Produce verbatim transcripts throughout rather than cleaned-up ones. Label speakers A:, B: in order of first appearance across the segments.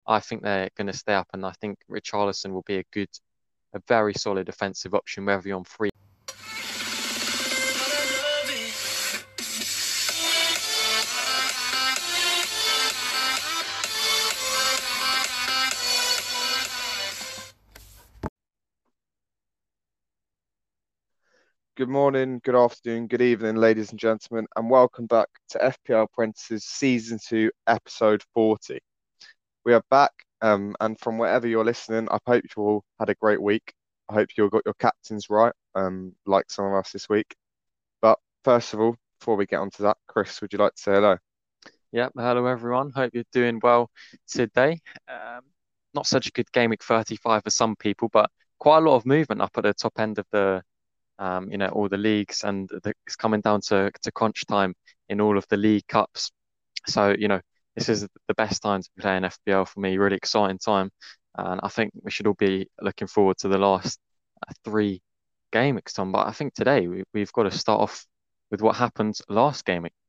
A: I think they're going to stay up, and I think Richarlison will be a good, a very solid offensive option, whether you're on free.
B: Good morning, good afternoon, good evening, ladies and gentlemen, and welcome back to F P L Apprentices Season two, Episode forty. We are back, um, and from wherever you're listening, I hope you all had a great week. I hope you all got your captains right, um, like some of us this week. But first of all, before we get onto that, Chris, would you like to say hello?
A: Yep, hello everyone. Hope you're doing well today. Um, not such a good game week thirty-five for some people, but quite a lot of movement up at the top end of the um, you know, all the leagues, and the, it's coming down to, to crunch time in all of the league cups. So, you know, this is the best time to be playing F P L for me, really exciting time. And I think we should all be looking forward to the last uh, three game weeks, Tom. But I think today we, we've got to start off with what happened last game week.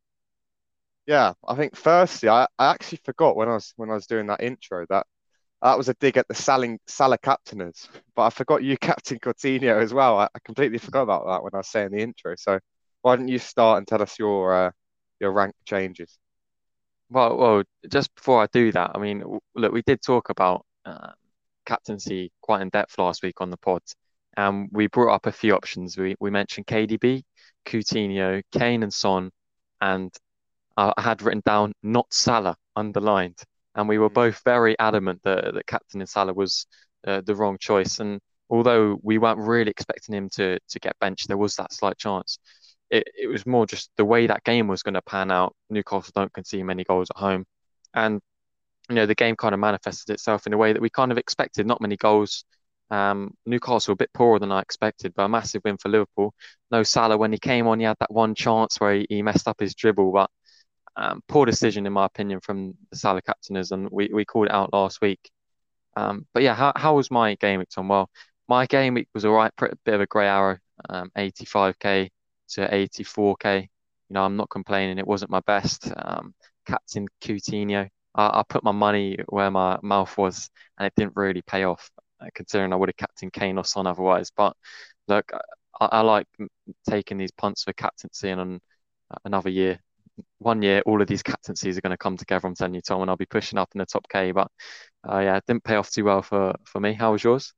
B: Yeah, I think firstly, I, I actually forgot when I was when I was doing that intro that that was a dig at the Salah, Salah captainers, but I forgot you captain Coutinho as well. I, I completely forgot about that when I was saying the intro. So why don't you start and tell us your uh, your rank changes?
A: Well, well, just before I do that, I mean, w- look, we did talk about uh, captaincy quite in depth last week on the pod, and we brought up a few options. We we mentioned K D B, Coutinho, Kane, and Son, and I I had written down not Salah underlined, and we were
B: Mm.
A: both very adamant that that captain in Salah was uh, the wrong choice. And although we weren't really expecting him to to get benched, there was that slight chance. It it was more just the way that game was going to pan out. Newcastle don't concede many goals at home, and you know the game kind of manifested itself in a way that we kind of expected. Not many goals. Um, Newcastle a bit poorer than I expected, but a massive win for Liverpool. No Salah when he came on, he had that one chance where he, he messed up his dribble, but um, poor decision, in my opinion, from the Salah captainers, and we, we called it out last week. Um, but yeah, how, how was my game week, Tom? Well, my game week was all right, pretty bit of a grey arrow, um, eighty-five K to eighty-four K. You know, I'm not complaining. It wasn't my best. Um, Captain Coutinho, I, I put my money where my mouth was, and it didn't really pay off, uh, considering I would have captained Kane or Son otherwise. But look, I, I like taking these punts for captaincy and on another year one year, all of these captaincies are going to come together. I'm telling you, Tom, and I'll be pushing up in the top K. But uh, yeah, it didn't pay off too well for for me. How was yours?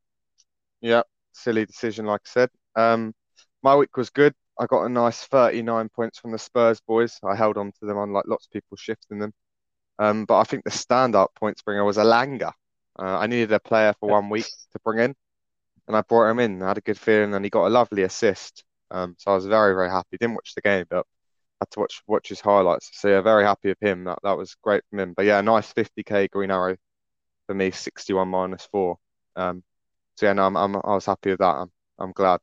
B: Yeah, silly decision, like I said. Um, my week was good. I got a nice thirty-nine points from the Spurs boys. I held on to them, unlike lots of people shifting them. Um, but I think the standout points bringer was Alanga. Uh, I needed a player for one week to bring in, and I brought him in. I had a good feeling, and he got a lovely assist. Um, so I was very, very happy. Didn't watch the game, but had to watch watch his highlights. So yeah, very happy with him. That that was great from him. But yeah, nice fifty K green arrow for me, sixty-one minus four. Um, so yeah, no, I'm, I'm I was happy with that. I'm I'm glad.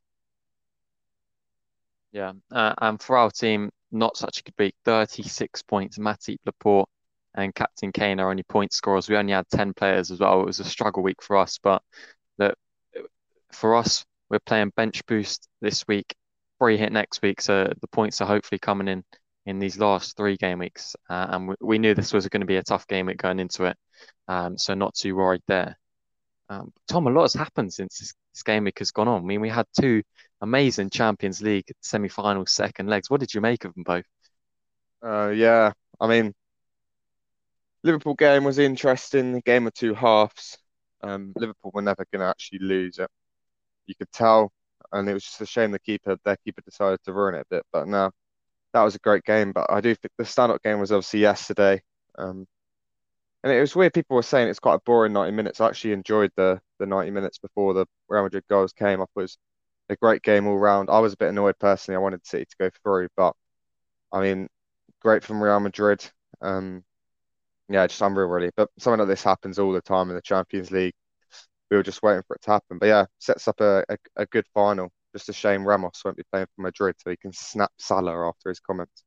A: Yeah, uh, and for our team, not such a good week. thirty-six points. Matip, Laporte, and Captain Kane are only point scorers. We only had ten players as well. It was a struggle week for us, but look, for us, we're playing bench boost this week, free hit next week. So the points are hopefully coming in in these last three game weeks. Uh, and we, we knew this was going to be a tough game week going into it. Um, so not too worried there. Um, Tom, a lot has happened since this, this game week has gone on. I mean, we had two amazing Champions League semi-final second legs. What did you make of them both?
B: Uh, yeah, I mean, Liverpool game was interesting. The game of two halves. Um, Liverpool were never going to actually lose it. You could tell, and it was just a shame the keeper, their keeper decided to ruin it a bit. But no, that was a great game. But I do think the stand-up game was obviously yesterday. Um, and it was weird. People were saying it's quite a boring ninety minutes. I actually enjoyed the the ninety minutes before the Real Madrid goals came. I thought it was a great game all round. I was a bit annoyed personally. I wanted City to go through, but I mean, great from Real Madrid. Um, yeah, just unreal really. But something like this happens all the time in the Champions League. We were just waiting for it to happen. But yeah, sets up a, a, a good final. Just a shame Ramos won't be playing for Madrid so he can snap Salah after his comments.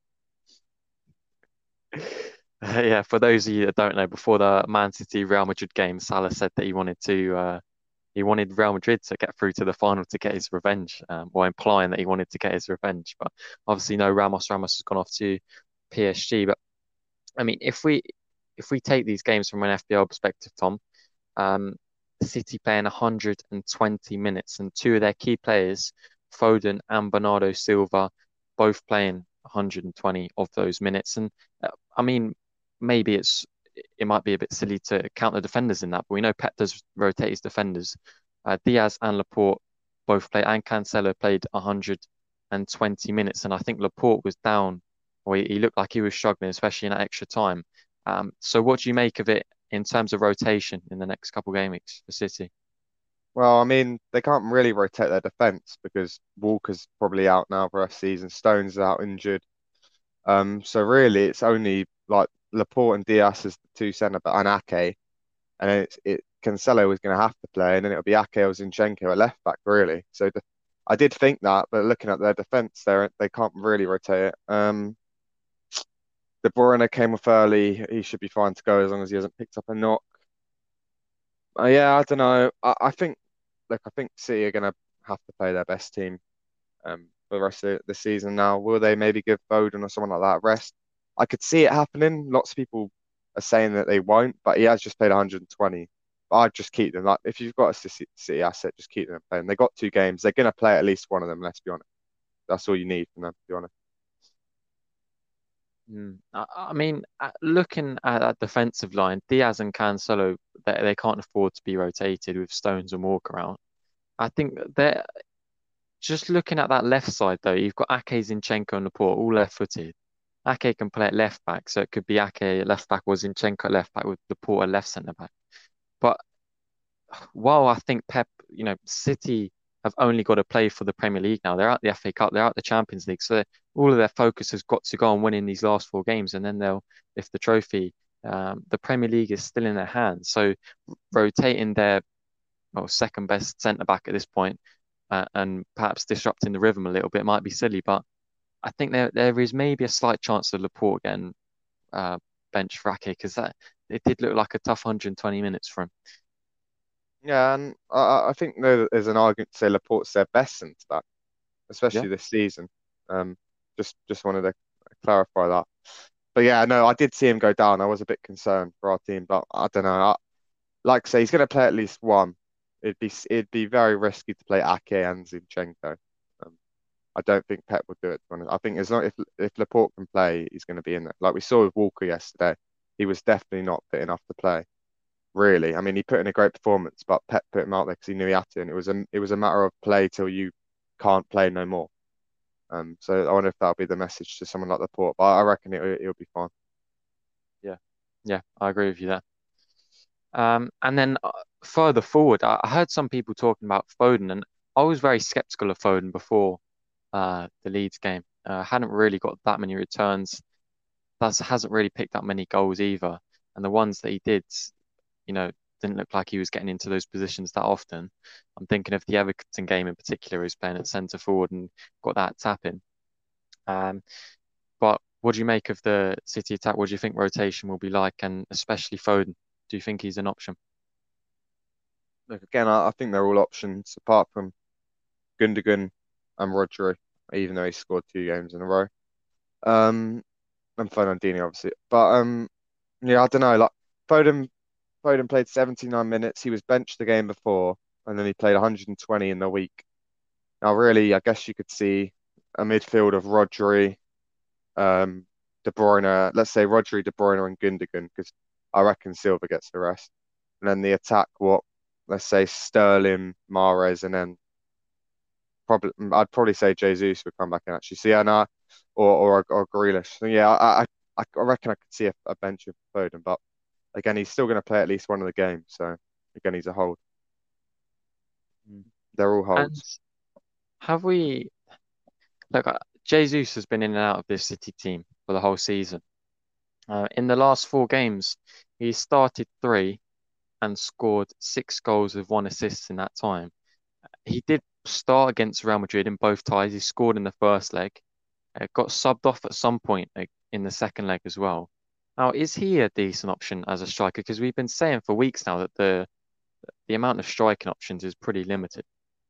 A: Yeah, for those of you that don't know, before the Man City Real Madrid game, Salah said that he wanted to uh, he wanted Real Madrid to get through to the final to get his revenge, um, or implying that he wanted to get his revenge. But obviously, no, Ramos Ramos has gone off to P S G. But I mean, if we if we take these games from an F P L perspective, Tom, um, City playing one hundred twenty minutes, and two of their key players, Foden and Bernardo Silva, both playing one hundred twenty of those minutes. And uh, I mean, maybe it's it might be a bit silly to count the defenders in that, but we know Pep does rotate his defenders. Uh, Diaz and Laporte both played, and Cancelo played one hundred twenty minutes, and I think Laporte was down, or he, he looked like he was struggling, especially in that extra time. Um, so what do you make of it in terms of rotation in the next couple game weeks for City?
B: Well, I mean, they can't really rotate their defense because Walker's probably out now for the season. Stones is out injured. Um, so really, it's only like Laporte and Diaz as the two centre back and Ake, and then it's it Cancelo is going to have to play, and then it'll be Ake or Zinchenko at left back really. So the, I did think that, but looking at their defence, they they can't really rotate it. Um, De Bruyne came off early. He should be fine to go as long as he hasn't picked up a knock. Uh, yeah, I don't know. I, I think look, I think City are going to have to play their best team um, for the rest of the season now. Will they maybe give Foden or someone like that a rest? I could see it happening. Lots of people are saying that they won't, but he has just played one hundred twenty. But I'd just keep them. Like if you've got a City, City asset, just keep them playing. They got two games. They're going to play at least one of them. Let's be honest. That's all you need from them, to be honest.
A: Mm. I, I mean, uh, looking at that defensive line, Diaz and Cancelo, they, they can't afford to be rotated with Stones and Walker out. I think they're just looking at that left side though. You've got Ake, Zinchenko, and Laporte all left-footed. Ake can play at left back, so it could be Ake at left back or Zinchenko at left back with Laporte at left centre back. But while I think Pep, you know, City have only got to play for the Premier League now. They're out the F A Cup, they're out the Champions League, so all of their focus has got to go on winning these last four games, and then they'll lift the trophy. Um, the Premier League is still in their hands, so rotating their well second best centre back at this point, uh, and perhaps disrupting the rhythm a little bit might be silly, but I think there there is maybe a slight chance of Laporte getting uh, bench for Ake because that it did look like a tough one hundred twenty minutes for him.
B: Yeah, and I, I think there- there's an argument to say Laporte's their best centre back,
A: Yeah.
B: especially this season. Um, just just wanted to clarify that. But yeah, no, I did see him go down. I was a bit concerned for our team, but I don't know. I, like I say, he's going to play at least one. It'd be it'd be very risky to play Ake and Zinchenko. Um, I don't think Pep would do it. To be honest. I think as long if if Laporte can play, he's going to be in there. Like we saw with Walker yesterday, he was definitely not fit enough to play. Really, I mean, he put in a great performance, but Pep put him out there because he knew he had to, and it was a it was a matter of play till you can't play no more. Um, so I wonder if that'll be the message to someone like Laporte, but I reckon it it'll be fine.
A: Yeah, yeah, I agree with you there. Um, and then uh, further forward, I, I heard some people talking about Foden, and I was very skeptical of Foden before uh, the Leeds game. Uh, hadn't really got that many returns. That's hasn't really picked up many goals either. And the ones that he did, you know, didn't look like he was getting into those positions that often. I'm thinking of the Everton game in particular. He was playing at centre forward and got that tap in. Um, but what do you make of the City attack? What do you think rotation will be like, and especially Foden? Do you think he's an option?
B: Look, again, I, I think they're all options apart from Gundogan and Rodri, even though he scored two games in a row. Um, and Fernandinho, obviously. But um, yeah, I don't know. Like Foden, Foden played seventy-nine minutes. He was benched the game before, and then he played one hundred twenty in the week. Now, really, I guess you could see a midfield of Rodri, um, De Bruyne. Let's say Rodri, De Bruyne, and Gundogan, because I reckon Silva gets the rest. And then the attack, what? Let's say Sterling, Mahrez, and then probably I'd probably say Jesus would come back in actually. So yeah, no, or or or Grealish. So yeah, I I I I reckon I could see a, a bench of Foden, but again, he's still going to play at least one of the games. So again, he's a hold.
A: Mm.
B: They're all
A: And
B: holds.
A: have we, look, uh, Jesus has been in and out of this City team for the whole season. Uh, in the last four games, he started three and scored six goals with one assist in that time. He did start against Real Madrid in both ties. He scored in the first leg, uh, got subbed off at some point uh, in the second leg as well. Now, is he a decent option as a striker? Because we've been saying for weeks now that the the amount of striking options is pretty limited.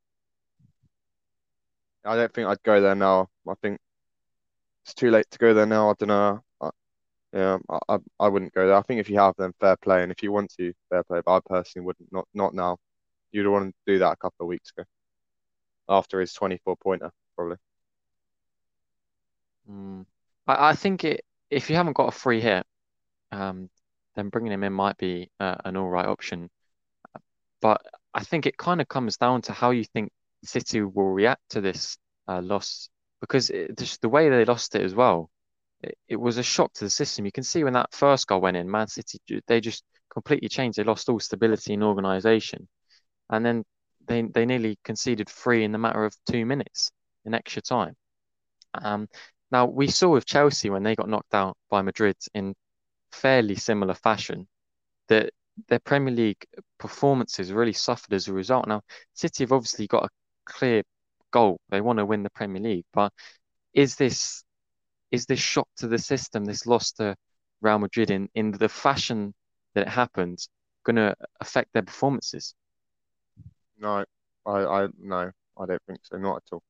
B: I don't think I'd go there now. I think it's too late to go there now. I don't know. I, Yeah, I, I I wouldn't go there. I think if you have them, fair play, and if you want to, fair play. But I personally wouldn't. Not not now. You'd want to do that a couple of weeks ago after his twenty-four pointer, probably.
A: Mm. I, I think it if you haven't got a free hit, um, then bringing him in might be uh, an all right option. But I think it kind of comes down to how you think City will react to this uh, loss, because it, just the way they lost it as well, it, it was a shock to the system. You can see when that first goal went in, Man City they just completely changed. They lost all stability and organisation, and then they they nearly conceded three in the matter of two minutes in extra time. Um, Now we saw with Chelsea when they got knocked out by Madrid in fairly similar fashion that their Premier League performances really suffered as a result. Now, City have obviously got a clear goal. They want to win the Premier League, but is this is this shock to the system, this loss to Real Madrid in, in the fashion that it happened, going to affect their performances?
B: No, I I no, I don't think so. Not at all.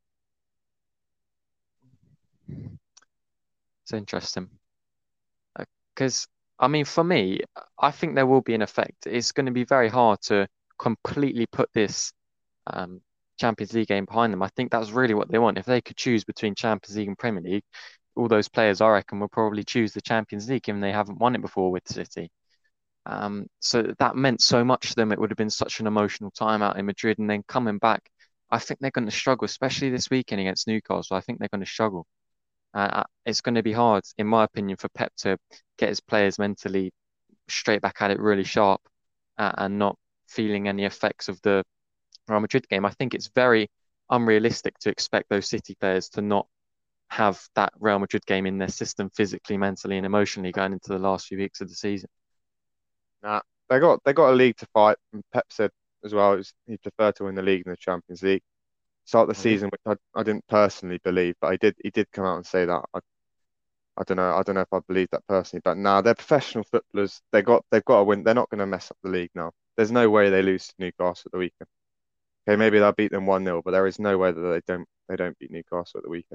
A: It's interesting because I mean, for me, I think there will be an effect. It's going to be very hard to completely put this um, Champions League game behind them. I think that's really what they want. If they could choose between Champions League and Premier League, all those players, I reckon, will probably choose the Champions League, given they haven't won it before with City. Um, so that meant so much to them. It would have been such an emotional time out in Madrid, and then coming back, I think they're going to struggle, especially this weekend against Newcastle. I think they're going to struggle. Uh, it's going to be hard, in my opinion, for Pep to get his players mentally straight back at it, really sharp, uh, and not feeling any effects of the Real Madrid game. I think it's very unrealistic to expect those City players to not have that Real Madrid game in their system physically, mentally, and emotionally going into the last few weeks of the season.
B: Nah, they got they got a league to fight. And Pep said as well, it was, he preferred to win the league than the Champions League. Start the
A: Oh, yeah.
B: season, which I, I didn't personally believe, but I did he did come out and say that. I, I don't know. I don't know if I believe that personally, but now they're professional footballers. They got they've got to win. They're not going to mess up the league now. There's no way they lose to Newcastle at the weekend. Okay, maybe they'll beat them one nil, but there is no way that they don't they don't beat Newcastle at the weekend.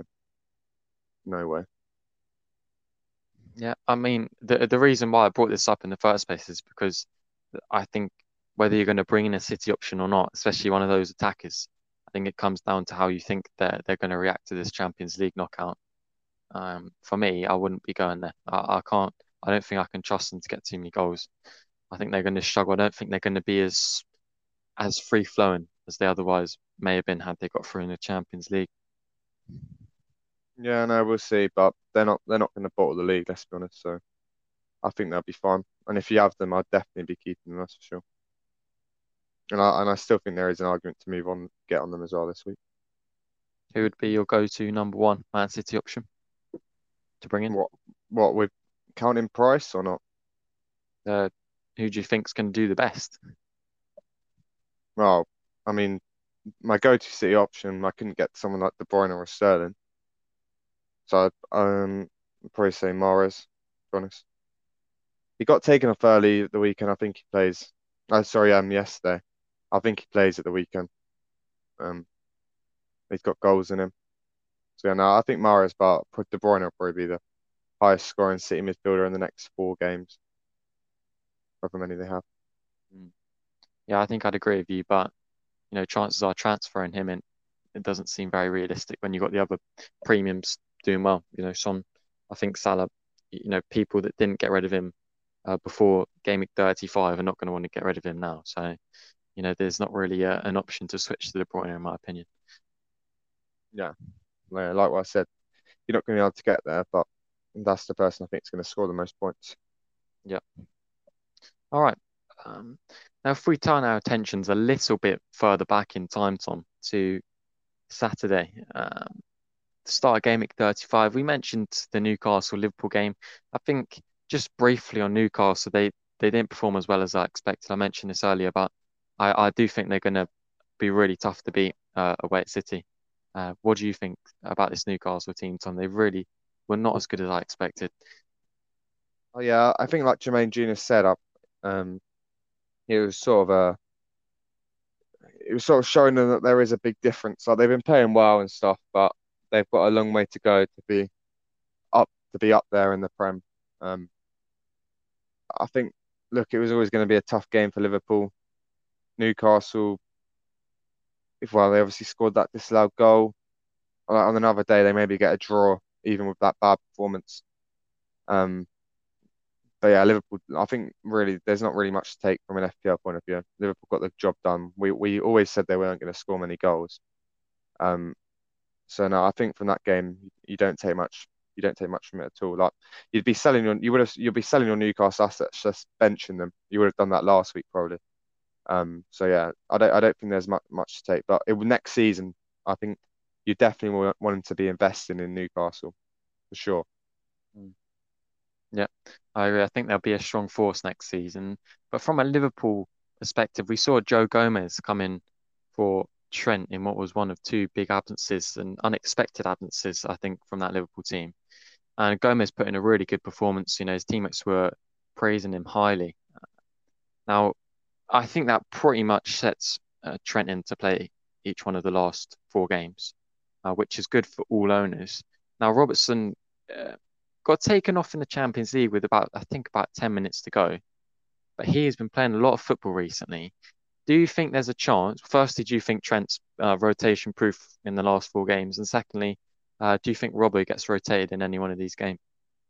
B: No way.
A: Yeah, I mean, the the reason why I brought this up in the first place is because I think whether you're going to bring in a City option or not, especially one of those attackers, I think it comes down to how you think they're they're going to react to this Champions League knockout. Um, for me, I wouldn't be going there. I, I can't. I don't think I can trust them to get too many goals. I think they're going to struggle. I don't think they're going to be as as free flowing as they otherwise may have been had they got through in the Champions League.
B: Yeah, no, we'll see, but they're not they're not going to bottle the league. Let's be honest. So I think they'll be fine. And if you have them, I'd definitely be keeping them. That's for sure. And I and I still think there is an argument to move on, get on them as well this week.
A: Who would be your go-to number one Man City option to bring in?
B: What what with counting price or not?
A: Uh, who do you think's going to do the best?
B: Well, I mean, my go-to City option, I couldn't get someone like De Bruyne or Sterling, so I'd, um, I'd probably say Mahrez. To be honest, he got taken off early the weekend. I think he plays. Oh, sorry, um, yesterday. I think he plays at the weekend. Um, he's got goals in him. So yeah, no, I think Mahrez, but put De Bruyne will probably be the highest scoring City midfielder in the next four games, however many they have.
A: Mm. Yeah, I think I'd agree with you, but you know, chances are transferring him in, it doesn't seem very realistic when you've got the other premiums doing well. You know, Son, I think Salah, you know, people that didn't get rid of him uh, before game week thirty-five are not going to want to get rid of him now. So, you know, there's not really a, an option to switch to De Bruyne, in my opinion.
B: Yeah, like like what I said, you're not going to be able to get there, but that's the person I think is going to score the most points.
A: Yeah. All right. Um, Now, if we turn our attentions a little bit further back in time, Tom, to Saturday, um, the start of game week thirty-five, we mentioned the Newcastle Liverpool game. I think just briefly on Newcastle, they they didn't perform as well as I expected. I mentioned this earlier, but I, I do think they're going to be really tough to beat uh, away at City. Uh, what do you think about this Newcastle team, Tom? They really were not as good as I expected.
B: Oh yeah, I think like Jermaine Genius said, up, um, it was sort of a, it was sort of showing them that there is a big difference. Like they've been playing well and stuff, but they've got a long way to go to be up to be up there in the Prem. Um, I think, look, it was always going to be a tough game for Liverpool. Newcastle, if well, they obviously scored that disallowed goal. Uh, On another day, they maybe get a draw, even with that bad performance. Um, but yeah, Liverpool. I think really, there's not really much to take from an F P L point of view. Liverpool got the job done. We we always said they weren't going to score many goals. Um, so no, I think from that game, you don't take much. You don't take much from it at all. Like you'd be selling your, you would have, you'd be selling your Newcastle assets, just benching them. You would have done that last week probably. Um, so yeah, I don't I don't think there's much much to take. But it, next season, I think you definitely want, want him to be investing in Newcastle for sure.
A: Mm. Yeah, I agree. I think they'll be a strong force next season. But from a Liverpool perspective, we saw Joe Gomez come in for Trent in what was one of two big absences and unexpected absences, I think, from that Liverpool team. And Gomez put in a really good performance. You know, his teammates were praising him highly. Now, I think that pretty much sets uh, Trent into play each one of the last four games, uh, which is good for all owners. Now, Robertson uh, got taken off in the Champions League with about, I think, about ten minutes to go, but he has been playing a lot of football recently. Do you think there's a chance? Firstly, do you think Trent's uh, rotation proof in the last four games? And secondly, uh, do you think Robbo gets rotated in any one of these games?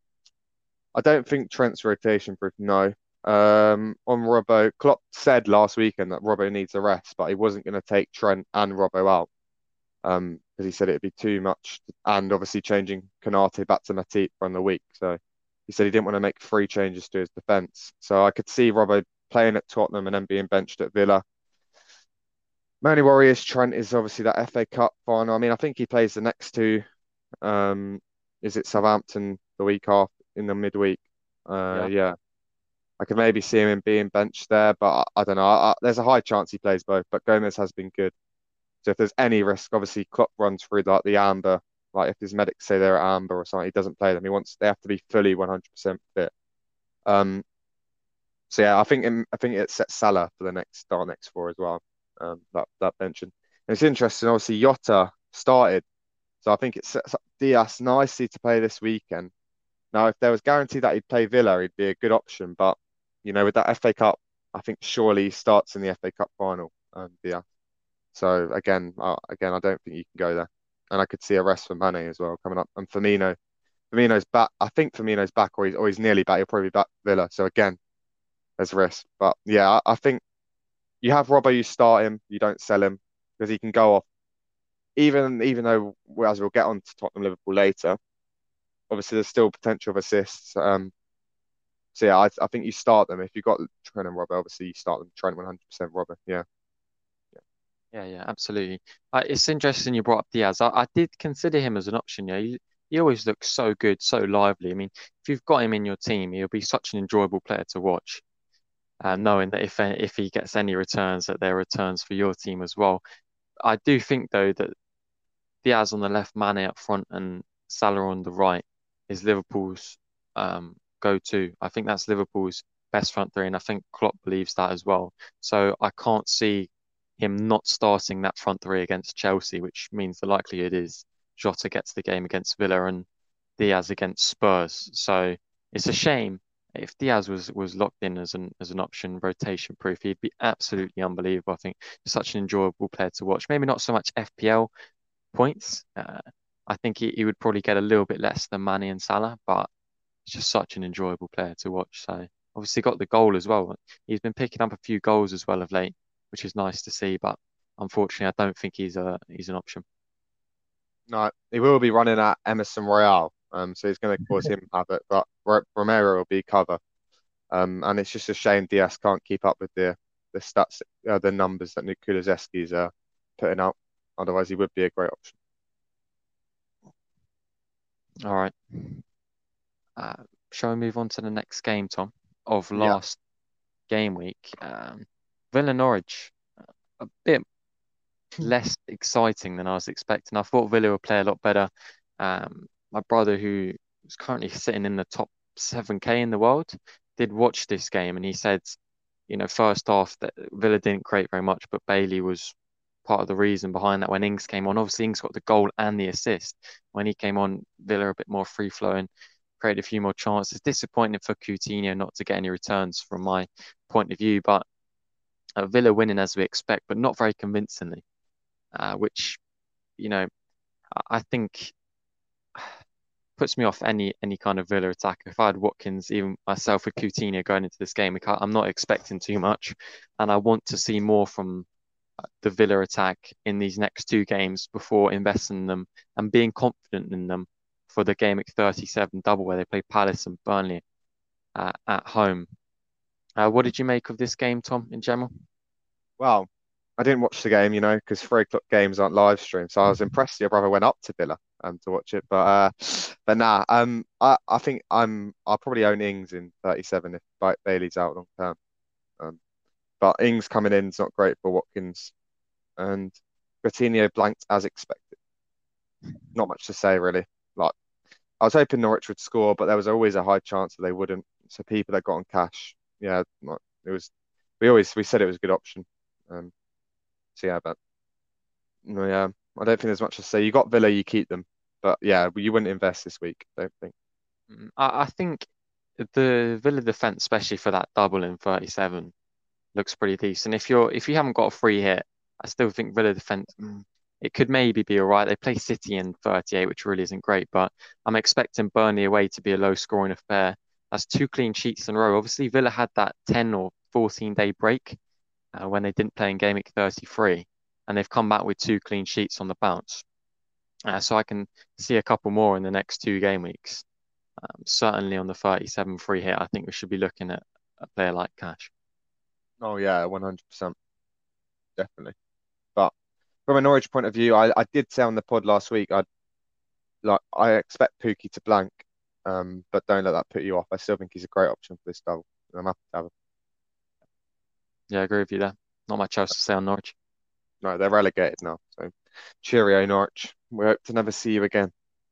B: I don't think Trent's rotation proof. No. Um, on Robbo, Klopp said last weekend that Robbo needs a rest, but he wasn't going to take Trent and Robbo out. Um, because he said it'd be too much, and obviously changing Konate back to Matip from the week. So he said he didn't want to make three changes to his defence. So I could see Robbo playing at Tottenham and then being benched at Villa. My only worry is Trent is obviously that F A Cup final. I mean, I think he plays the next two. Um, is it Southampton the week off in the midweek? Uh,
A: Yeah.
B: yeah, I could maybe see him being benched there, but I, I don't know. I, I, there's a high chance he plays both, but Gomez has been good. So if there's any risk, obviously Klopp runs through like the amber. Like if his medics say they're at amber or something, he doesn't play them. He wants they have to be fully one hundred percent fit. Um, so yeah, I think it, I think it sets Salah for the next our next four as well. Um, that that mention. And it's interesting. Obviously, Jota started, so I think it sets up Diaz nicely to play this weekend. Now, if there was guarantee that he'd play Villa, he'd be a good option. But you know, with that F A Cup, I think surely he starts in the F A Cup final. Um, Diaz. So again, uh, again, I don't think you can go there. And I could see a rest for Mane as well coming up. And Firmino, Firmino's back. I think Firmino's back, or he's, or he's nearly back. He'll probably be back for Villa. So again, there's risk. But yeah, I, I think you have Robbo, you start him, you don't sell him because he can go off. Even even though, well, as we'll get on to Tottenham Liverpool later, obviously there's still potential of assists. Um, so yeah, I, I think you start them if you've got Trent and Robbo. Obviously, you start them Trent one hundred percent Robbo. Yeah,
A: Yeah, yeah, absolutely. Uh, it's interesting you brought up Diaz. I, I did consider him as an option. Yeah, he, he always looks so good, so lively. I mean, if you've got him in your team, he'll be such an enjoyable player to watch. Uh,
B: mm.
A: knowing that if if he gets any returns, that they're returns for your team as well. I do think though that Diaz on the left, Mane up front, and Salah on the right is Liverpool's um, go-to. I think that's Liverpool's best front three, and I think Klopp believes that as well. So I can't see him not starting that front three against Chelsea, which means the likelihood is Jota gets the game against Villa and Diaz against Spurs. So it's a shame. If Diaz was was locked in as an as an option, rotation proof, he'd be absolutely unbelievable. I think he's such an enjoyable player to watch. Maybe not so much F P L points. Uh, I think he, he would probably get a little bit less than Mane and Salah, but he's just such an enjoyable player to watch. So obviously got the goal as well. He's been picking up a few goals as well of late, which is nice to see. But unfortunately, I don't think he's a he's an option.
B: No, he will be running at Emerson Royale. Um, so he's going to cause him havoc. But R Romero will be cover. Um, and it's just a shame Diaz can't keep up with the the stats, uh, the numbers that Nick Kulusevski's uh putting out. Otherwise, he would be a great option.
A: All right. Uh, shall we move on to the next game, Tom, of
B: Yeah.
A: last game week? Um, Villa Norwich, a bit less exciting than I was expecting. I thought Villa would play a lot better. Um, my brother, who is currently sitting in the top seven K in the world, did watch this game and he said, you know, first half that Villa didn't create very much, but Bailey was part of the reason behind that when Ings came on. Obviously, Ings got the goal and the assist. When he came on, Villa a bit more free flowing. created a few more chances. Disappointing for Coutinho not to get any returns from my point of view, but uh, Villa winning as we expect, but not very convincingly, uh, which, you know, I I think puts me off any any kind of Villa attack. If I had Watkins, even myself with Coutinho going into this game, I can't- I'm not expecting too much, and I want to see more from the Villa attack in these next two games before investing in them and being confident in them for the game at thirty-seven double where they play Palace and Burnley uh, at home. Uh, what did you make of this game, Tom, in general?
B: Well, I didn't watch the game, you know, because three o'clock games aren't live streamed. So I was impressed your brother went up to Villa um, to watch it. But uh, but nah, um, I, I think I'm I'll probably own Ings in thirty-seven if Ba- Bailey's out long term. Um, but Ings coming in is not great for Watkins, and Coutinho blanked as expected. Not much to say really. Like I was hoping Norwich would score, but there was always a high chance that they wouldn't. So people that got on cash, yeah, like, it was. We always we said it was a good option. Um, so yeah, but no, yeah, I don't think there's much to say. You got Villa, you keep them, but yeah, you wouldn't invest this week. I don't think.
A: Mm, I, I think the Villa defense, especially for that double in thirty-seven, looks pretty decent. If you're if you haven't got a free hit, I still think Villa defense mm, it could maybe be all right. They play City in thirty-eight, which really isn't great, but I'm expecting Burnley away to be a low scoring affair. That's two clean sheets in a row. Obviously, Villa had that ten or fourteen day break uh, when they didn't play in game week thirty-three, and they've come back with two clean sheets on the bounce. Uh, so I can see a couple more in the next two game weeks. Um, certainly on the thirty-seven free hit, I think we should be looking at a player like Cash.
B: Oh yeah, one hundred percent, definitely. But from a Norwich point of view, I, I did say on the pod last week, I like I expect Pookie to blank, um, but don't let that put you off. I still think he's a great option for this double. I'm happy to have him.
A: Yeah, I agree with you there. Not much else to say on Norwich.
B: No, they're relegated now. So cheerio, Norwich. We hope to never see you again.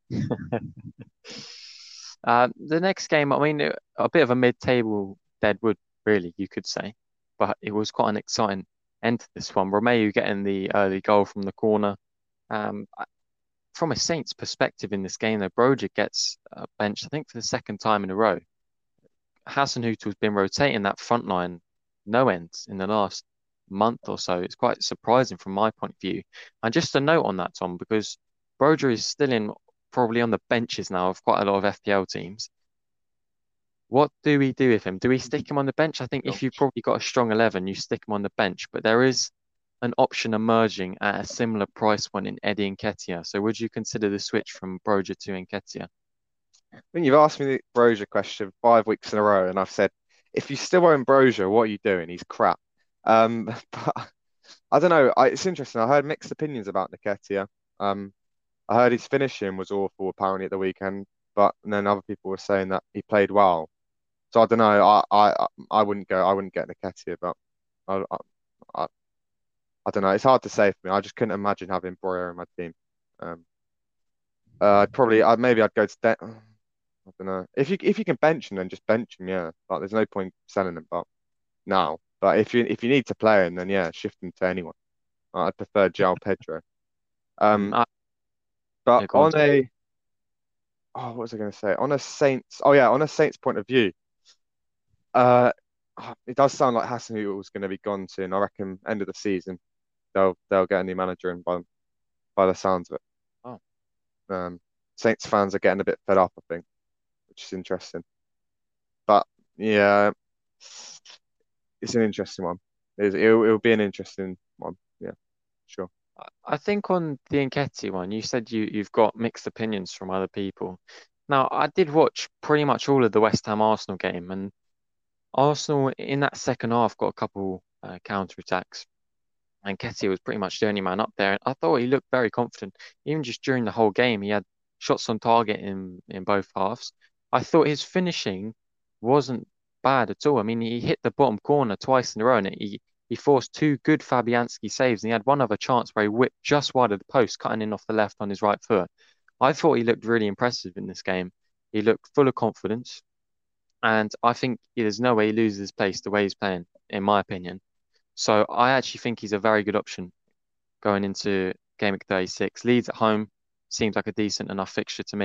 A: Uh, the next game, I mean, a bit of a mid-table deadwood, really, you could say, but it was quite an exciting end to this one. Romeu getting the early goal from the corner. Um, from a Saints perspective in this game, though, Broja gets uh, benched, I think, for the second time in a row. Hasenhüttl's been rotating that front line no end in the last month or so. It's quite surprising from my point of view. And just a note on that, Tom, because Broja is still in probably on the benches now of quite a lot of F P L teams. What do we do with him? Do we stick him on the bench? I think if you've probably got a strong eleven, you stick him on the bench, but there is an option emerging at a similar price point in Eddie Nketiah. So would you consider the switch from Broja to Nketiah?
B: I think you've asked me the Brozier question five weeks in a row, and I've said, if you still own Brozier, what are you doing? He's crap. Um, but I don't know. I, it's interesting. I heard mixed opinions about Nketiah. Um, I heard his finishing was awful apparently at the weekend, but and then other people were saying that he played well. So I don't know. I I I wouldn't go. I wouldn't get Nketiah, but I I, I, I don't know. It's hard to say for me. I just couldn't imagine having Breuer in my team. Um, uh, I'd probably. I maybe I'd go to. De I don't know. If you if you can bench him, then just bench him. Yeah, like there's no point selling him, but now. But if you if you need to play him, then yeah, shift him to anyone. I'd prefer João Pedro.
A: Mm,
B: Um,
A: I,
B: but
A: yeah, go on,
B: on
A: Tom.
B: a oh, what was I going to say? On a Saints, oh yeah, on a Saints point of view, uh, it does sound like Hassan was going to be gone soon. I reckon end of the season they'll they'll get a new manager in by by the sounds of
A: Oh,
B: it. Um, Saints fans are getting a bit fed up, I think, which is interesting. But yeah, it's an interesting one. It's, it'll, it'll be an interesting one. Yeah, sure.
A: I I think on the Nketiah one, you said you you've got mixed opinions from other people. Now, I did watch pretty much all of the West Ham Arsenal game, and Arsenal in that second half got a couple uh, counter attacks, and Nketiah was pretty much the only man up there. I thought he looked very confident, even just during the whole game. He had shots on target in in both halves. I thought his finishing wasn't bad at all. I mean, he hit the bottom corner twice in a row, and he he forced two good Fabianski saves, and he had one other chance where he whipped just wide of the post, cutting in off the left on his right foot. I thought he looked really impressive in this game. He looked full of confidence, and I think there's no way he loses his place the way he's playing, in my opinion. So I actually think he's a very good option going into game week thirty-six. Leeds at home seems like a decent enough fixture to me.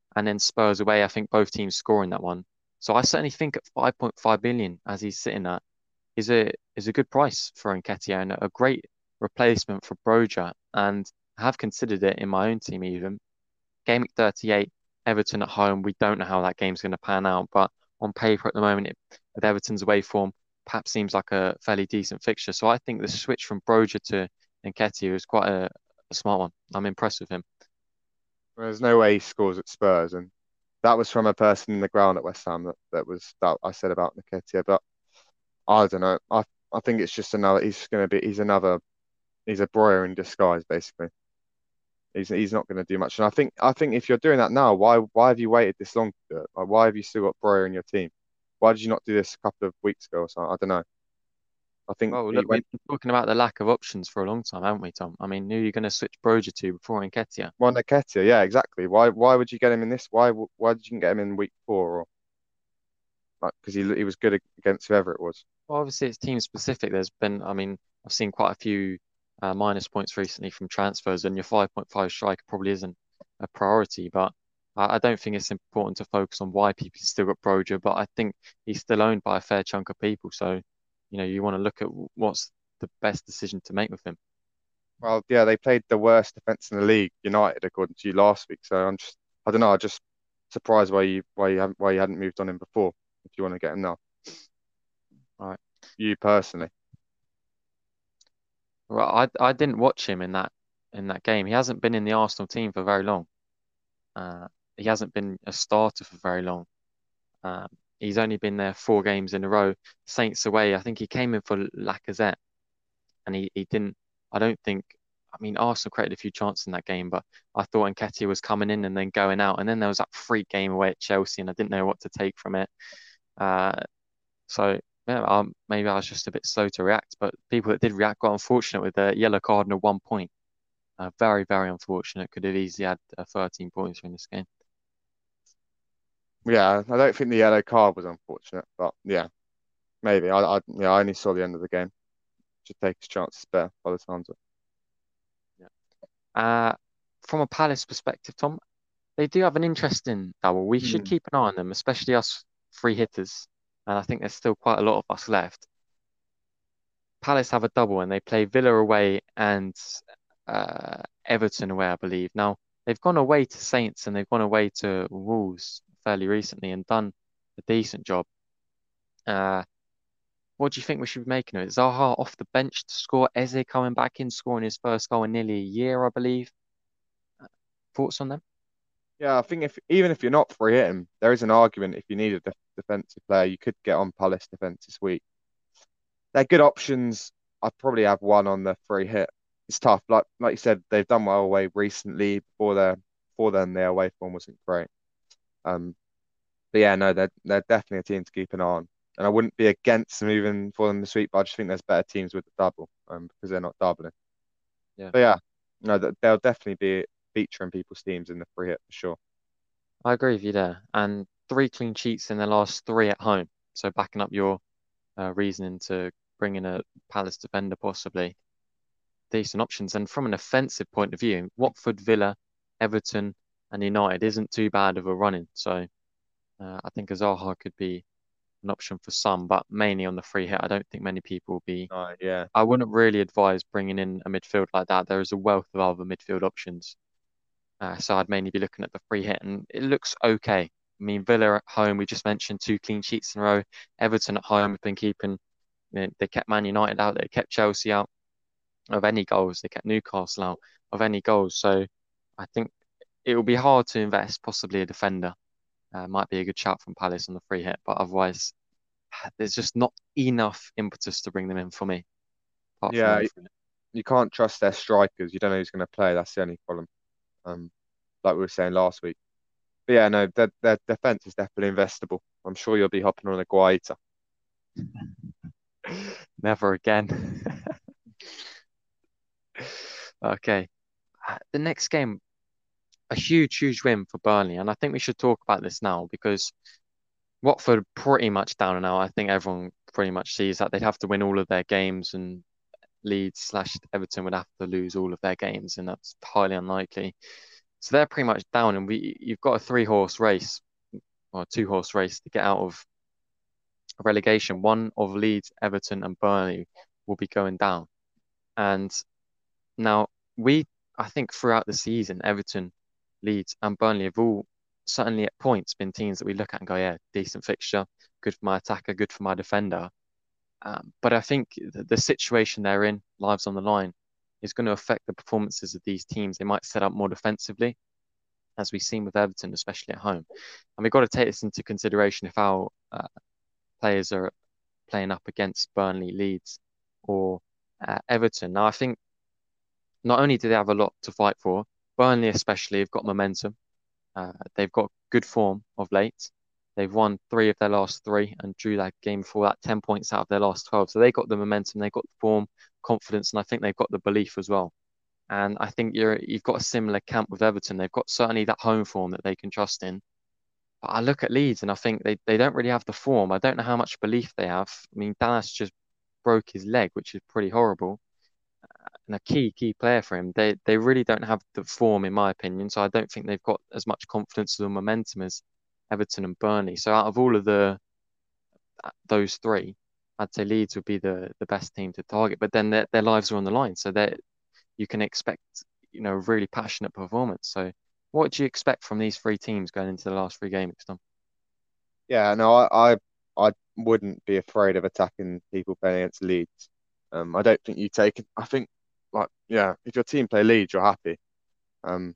A: and then Spurs away. I think both teams score in that one. So I certainly think at five point five million as he's sitting at is a is a good price for Nketiah and a great replacement for Broja. And I have considered it in my own team even. Game week thirty-eight, Everton at home. We don't know how that game's going to pan out, but on paper at the moment, it, with Everton's away form, perhaps seems like a fairly decent fixture. So I think the switch from Broja to Nketiah is quite a, a smart one. I'm impressed with him.
B: There's no way he scores at Spurs, and that was from a person in the ground at West Ham that, that was that I said about Nketiah. But I don't know. I I think it's just another. He's going to be. He's another. He's a Breuer in disguise, basically. He's he's not going to do much. And I think I think if you're doing that now, why why have you waited this long to do it? Like, why have you still got Breuer in your team? Why did you not do this a couple of weeks ago or something? I don't know. I think
A: Well,
B: he
A: look, we've
B: went
A: been talking about the lack of options for a long time, haven't we, Tom? I mean, who are you going to switch Broja to before Nketiah?
B: one Nketiah. Yeah, exactly. Why why would you get him in this? Why why did you get him in week four or like because he he was good against whoever it was.
A: Well, obviously, it's team specific. There's been, I mean, I've seen quite a few uh, minus points recently from transfers, and your five point five striker probably isn't a priority. But I, I don't think it's important to focus on why people still got Broja. But I think he's still owned by a fair chunk of people. So, you know, you want to look at what's the best decision to make with him.
B: Well, yeah, they played the worst defense in the league, United, according to you last week. So I'm just, I don't know, I'm just surprised why you why you haven't why you hadn't moved on him before. If you want to get him now,
A: Right.
B: you personally.
A: Well, I I didn't watch him in that in that game. He hasn't been in the Arsenal team for very long. Uh, he hasn't been a starter for very long. Um, he's only been there four games in a row. Saints away. I think he came in for Lacazette, and he, he didn't. I don't think. I mean, Arsenal created a few chances in that game, but I thought Nketiah was coming in and then going out, and then there was that freak game away at Chelsea, and I didn't know what to take from it. Uh, so yeah, um, maybe I was just a bit slow to react, but people that did react got unfortunate with the yellow card and a one point. Uh, very, very unfortunate. Could have easily had uh, thirteen points in this game.
B: Yeah, I don't think the yellow card was unfortunate, but yeah, maybe. I, I yeah, I only saw the end of the game. Should take his chances better by the sounds of
A: Yeah. Uh, from a Palace perspective, Tom, they do have an interesting double. We
B: it.
A: should
B: Hmm.
A: keep an eye on them, especially us free hitters. And I think there's still quite a lot of us left. Palace have a double and they play Villa away and uh, Everton away, I believe. Now, they've gone away to Saints and they've gone away to Wolves fairly recently and done a decent job. Uh, what do you think we should be making of it? Zaha off the bench to score, Eze coming back in, scoring his first goal in nearly a year, I believe. Thoughts on them?
B: Yeah, I think if even if you're not free hitting, there is an argument if you need a def defensive player, you could get on Palace defense this week. They're good options. I'd probably have one on the free hit. It's tough. Like like you said, they've done well away recently. Before their before then, their away form wasn't great. Um, but yeah, no, they're they're definitely a team to keep an eye on. And I wouldn't be against moving for them this week, but I just think there's better teams with the double, um, because they're not doubling.
A: Yeah.
B: But yeah, no, th- they'll definitely be featuring people's teams in the free hit for sure.
A: I agree with you there. And three clean sheets in the last three at home. So backing up your uh, reasoning to bring in a Palace defender possibly. Decent options. And from an offensive point of view, Watford, Villa, Everton, and United isn't too bad of a running. So uh, I think Zaha could be an option for some, but mainly on the free hit. I don't think many people will be.
B: Uh, yeah,
A: I wouldn't really advise bringing in a midfield like that. There is a wealth of other midfield options. Uh, so I'd mainly be looking at the free hit, and it looks okay. I mean, Villa at home, we just mentioned two clean sheets in a row. Everton at home have been keeping, you know, they kept Man United out, they kept Chelsea out of any goals, they kept Newcastle out of any goals. So I think it will be hard to invest, possibly a defender. Uh, might be a good shout from Palace on the free hit, but otherwise, there's just not enough impetus to bring them in for me, apart from on
B: yeah,
A: the free hit.
B: you can't trust their strikers. You don't know who's going to play. That's the only problem. Um, like we were saying last week. But yeah, no, their their defense is definitely investable. I'm sure you'll be hopping on a Guaita.
A: Never again. Okay. Uh, The next game, a huge, huge win for Burnley. And I think we should talk about this now because Watford pretty much down and out. I think everyone pretty much sees that they'd have to win all of their games and Leeds slash Everton would have to lose all of their games, and that's highly unlikely. So they're pretty much down, and we you've got a three horse race or two horse race to get out of relegation. One of Leeds, Everton, and Burnley will be going down. And now we, I think throughout the season, Everton, Leeds, and Burnley have all certainly at points been teams that we look at and go, yeah, decent fixture, good for my attacker, good for my defender. Um, but I think the, the situation they're in, lives on the line, is going to affect the performances of these teams. They might set up more defensively, as we've seen with Everton, especially at home. And we've got to take this into consideration if our uh, players are playing up against Burnley, Leeds, or uh, Everton. Now, I think not only do they have a lot to fight for, Burnley especially have got momentum. Uh, they've got good form of late. They've won three of their last three and drew that game before that, ten points out of their last twelve. So they got the momentum, they got the form, confidence, and I think they've got the belief as well. And I think you're you've got a similar camp with Everton. They've got certainly that home form that they can trust in. But I look at Leeds and I think they, they don't really have the form. I don't know how much belief they have. I mean, Dallas just broke his leg, which is pretty horrible, and a key key player for him. They they really don't have the form, in my opinion. So I don't think they've got as much confidence or momentum as Everton and Burnley. So out of all of the those three, I'd say Leeds would be the the best team to target. But then their their lives are on the line, so they you can expect you know really passionate performance. So what do you expect from these three teams going into the last three games, Tom?
B: Yeah, no, I, I I wouldn't be afraid of attacking people playing against Leeds. Um, I don't think you take it. I think like yeah, if your team play Leeds, you're happy. Um,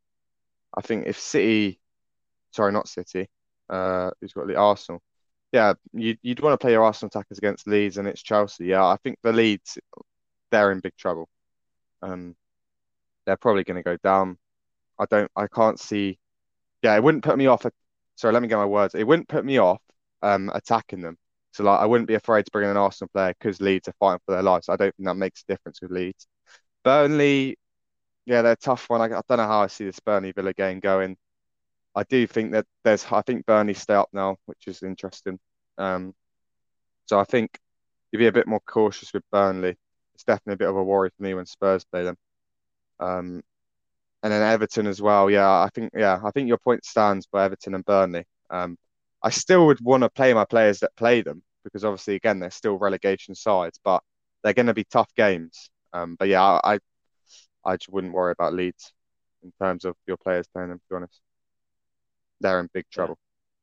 B: I think if City, sorry, not City, uh, who's got the Arsenal? Yeah, you you'd want to play your Arsenal attackers against Leeds, and it's Chelsea. Yeah, I think the Leeds they're in big trouble. Um, they're probably going to go down. I don't, I can't see. Yeah, it wouldn't put me off. Sorry, let me get my words. It wouldn't put me off um attacking them. So like, I wouldn't be afraid to bring in an Arsenal player because Leeds are fighting for their lives. I don't think that makes a difference with Leeds. Burnley, yeah, they're a tough one. I, I don't know how I see this Burnley Villa game going. I do think that there's, I think Burnley stay up now, which is interesting. Um, so I think you'd be a bit more cautious with Burnley. It's definitely a bit of a worry for me when Spurs play them. Um, and then Everton as well. Yeah, I think yeah, I think your point stands for Everton and Burnley. Um, I still would want to play my players that play them because obviously again they're still relegation sides, but they're going to be tough games. Um, but yeah, I I just wouldn't worry about Leeds in terms of your players playing them. To be honest, they're in big
A: Yeah.
B: trouble.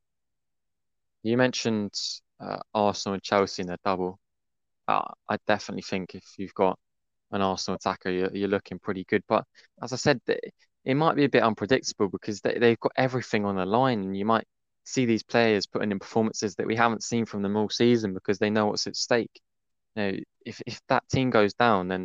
A: You mentioned uh, Arsenal and Chelsea in their double. Uh, I definitely think if you've got an Arsenal attacker, you're, you're looking pretty good. But as I said, th- it might be a bit unpredictable because they, they've got everything on the line, and you might see these players putting in performances that we haven't seen from them all season because they know what's at stake. You know, if if that team goes down, then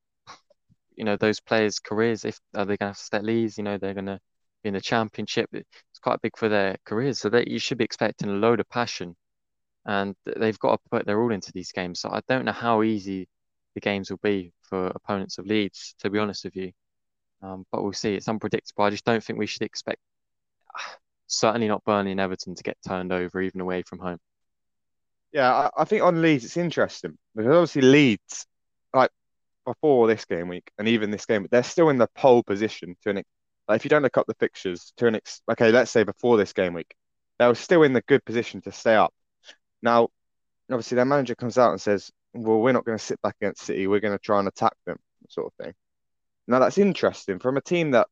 A: you know those players' careers, if are they going to have to stay at Leeds, you know, they're going to be in the Championship. It's quite big for their careers, so that you should be expecting a load of passion, and they've got to put their all into these games. So I don't know how easy the games will be for opponents of Leeds, to be honest with you. Um, but we'll see. It's unpredictable. I just don't think we should expect, certainly not Burnley and Everton, to get turned over even away from home.
B: Yeah, I, I think on Leeds it's interesting because obviously Leeds, like before this game week and even this game, they're still in the pole position to an ex- like if you don't look up the fixtures to an ex okay, let's say before this game week, they were still in the good position to stay up. Now, obviously, their manager comes out and says, "Well, we're not going to sit back against City. We're going to try and attack them," sort of thing. Now, that's interesting from a team that,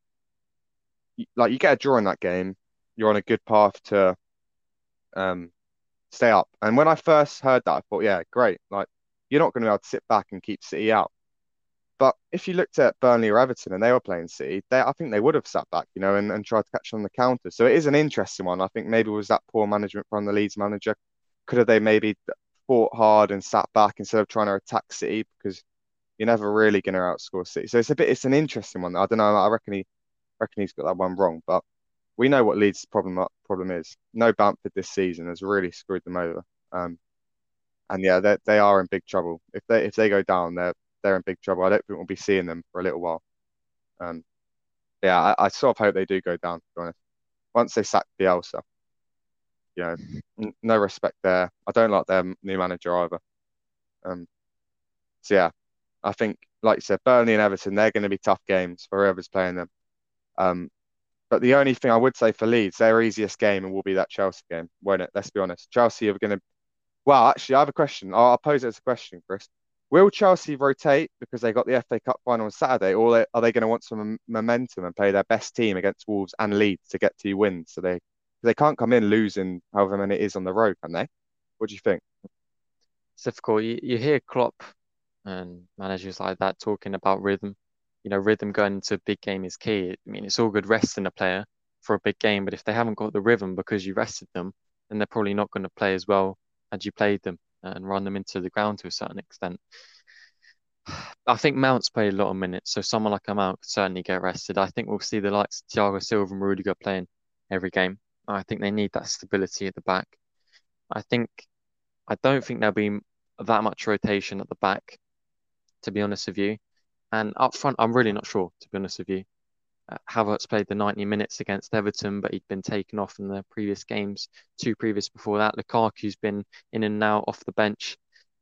B: like, you get a draw in that game, you're on a good path to um stay up. And when I first heard that, I thought, yeah, great. Like, you're not going to be able to sit back and keep City out. But if you looked at Burnley or Everton and they were playing City, they I think they would have sat back, you know, and, and tried to catch on the counter. So it is an interesting one. I think maybe it was that poor management from the Leeds manager. Could have they maybe fought hard and sat back instead of trying to attack City because you're never really going to outscore City. So it's a bit, it's an interesting one. I don't know. I reckon he reckon he's got that one wrong, but we know what Leeds' problem problem is. No Bamford this season has really screwed them over. Um, and yeah, they they are in big trouble. If they if they go down, they're they're in big trouble. I don't think we'll be seeing them for a little while. Um, yeah, I, I sort of hope they do go down, to be honest. Once they sack Bielsa, you know, n no respect there. I don't like their new manager either. Um, so yeah, I think, like you said, Burnley and Everton, they're going to be tough games for whoever's playing them. Um, But the only thing I would say for Leeds, their easiest game will be that Chelsea game, won't it? Let's be honest. Chelsea are going to. Well, actually, I have a question. I'll, I'll pose it as a question, Chris. Will Chelsea rotate because they got the F A Cup final on Saturday, or they- are they going to want some m- momentum and play their best team against Wolves and Leeds to get two wins? So they they can't come in losing however many it is on the road, can they? What do you think?
A: It's difficult. You, you hear Klopp and managers like that talking about rhythm. You know, rhythm going into a big game is key. I mean, it's all good resting a player for a big game, but if they haven't got the rhythm because you rested them, then they're probably not going to play as well as you played them and run them into the ground to a certain extent. I think Mount's played a lot of minutes, so someone like a Mount could certainly get rested. I think we'll see the likes of Thiago Silva and Rudiger playing every game. I think they need that stability at the back. I think I don't think there'll be that much rotation at the back, to be honest with you. And up front, I'm really not sure, to be honest with you. Uh, Havertz played the ninety minutes against Everton, but he'd been taken off in the previous games, two previous before that. Lukaku's been in and out off the bench.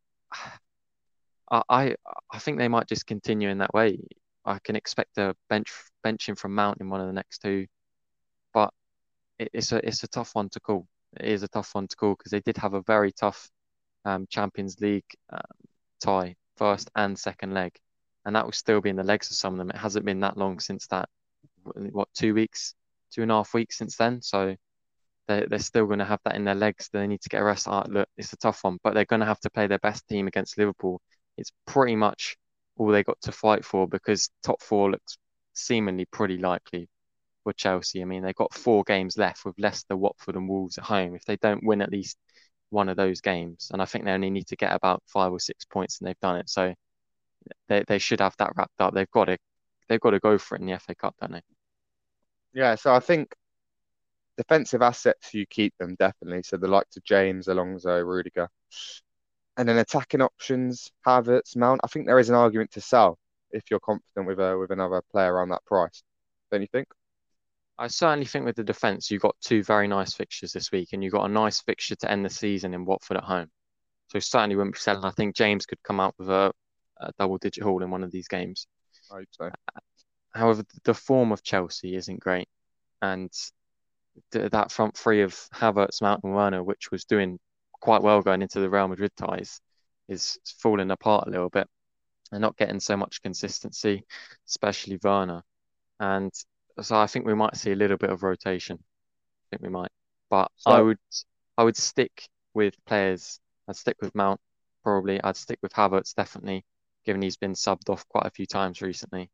A: I, I I think they might just continue in that way. I can expect a bench benching from Mount in one of the next two, but it, it's a it's a tough one to call. It is a tough one to call because they did have a very tough um, Champions League um, tie, first and second leg, and that will still be in the legs of some of them. It hasn't been that long since that, what, two weeks, two and a half weeks since then. So they they're still going to have that in their legs. They need to get a rest. Ah, look, it's a tough one, but they're going to have to play their best team against Liverpool. It's pretty much all they got to fight for because top four looks seemingly pretty likely for Chelsea. I mean, they've got four games left with Leicester, Watford, and Wolves at home. If they don't win at least one of those games, and I think they only need to get about five or six points, and they've done it. So they they should have that wrapped up. They've got to they've got to go for it in the F A Cup, don't they?
B: Yeah, so I think defensive assets you keep them definitely. So the likes of James, Alonso, Rudiger, and then attacking options, Havertz, Mount. I think there is an argument to sell if you're confident with a with another player around that price. Don't you think?
A: I certainly think with the defence, you've got two very nice fixtures this week, and you've got a nice fixture to end the season in Watford at home. So certainly wouldn't be selling. I think James could come out with a, a double-digit haul in one of these games.
B: I hope so.
A: However, the form of Chelsea isn't great, and th that front three of Havertz, Mount, and Werner, which was doing quite well going into the Real Madrid ties, is falling apart a little bit. They're not getting so much consistency, especially Werner. And so I think we might see a little bit of rotation. I think we might. But I
B: So
A: would I would stick with players. I'd stick with Mount probably. I'd stick with Havertz definitely, given he's been subbed off quite a few times recently.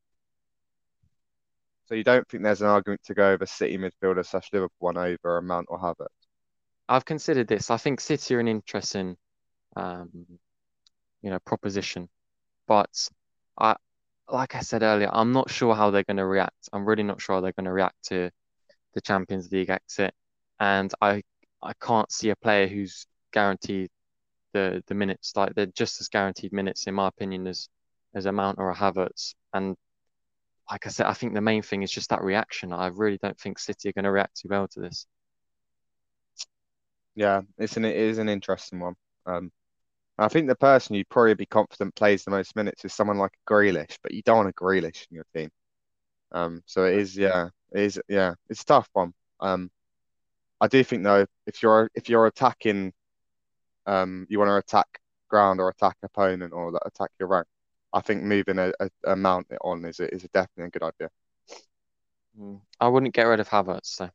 B: so you don't think there's an argument to go over City midfielder slash Liverpool one over a Mount or Havertz?
A: I've considered this. I think City are an interesting um, you know, proposition. But I like I said earlier, I'm not sure how they're going to react. I'm really not sure how they're going to react to the Champions League exit. And I I can't see a player who's guaranteed the the minutes. Like they're just as guaranteed minutes, in my opinion, as as a Mount or a Havertz. And like I said, I think the main thing is just that reaction. I really don't think City are going to react too well to this.
B: Yeah, it's an it is an interesting one. Um, I think the person you'd probably be confident plays the most minutes is someone like Grealish, but you don't want a Grealish in your team. Um, so it is, yeah, it is, yeah, it's a tough one. Um, I do think though, if you're if you're attacking, um, you want to attack ground or attack opponent or like, attack your rank, I think moving a, a, a mount on is a, is a definitely a good idea.
A: Mm. I wouldn't get rid of Havertz, so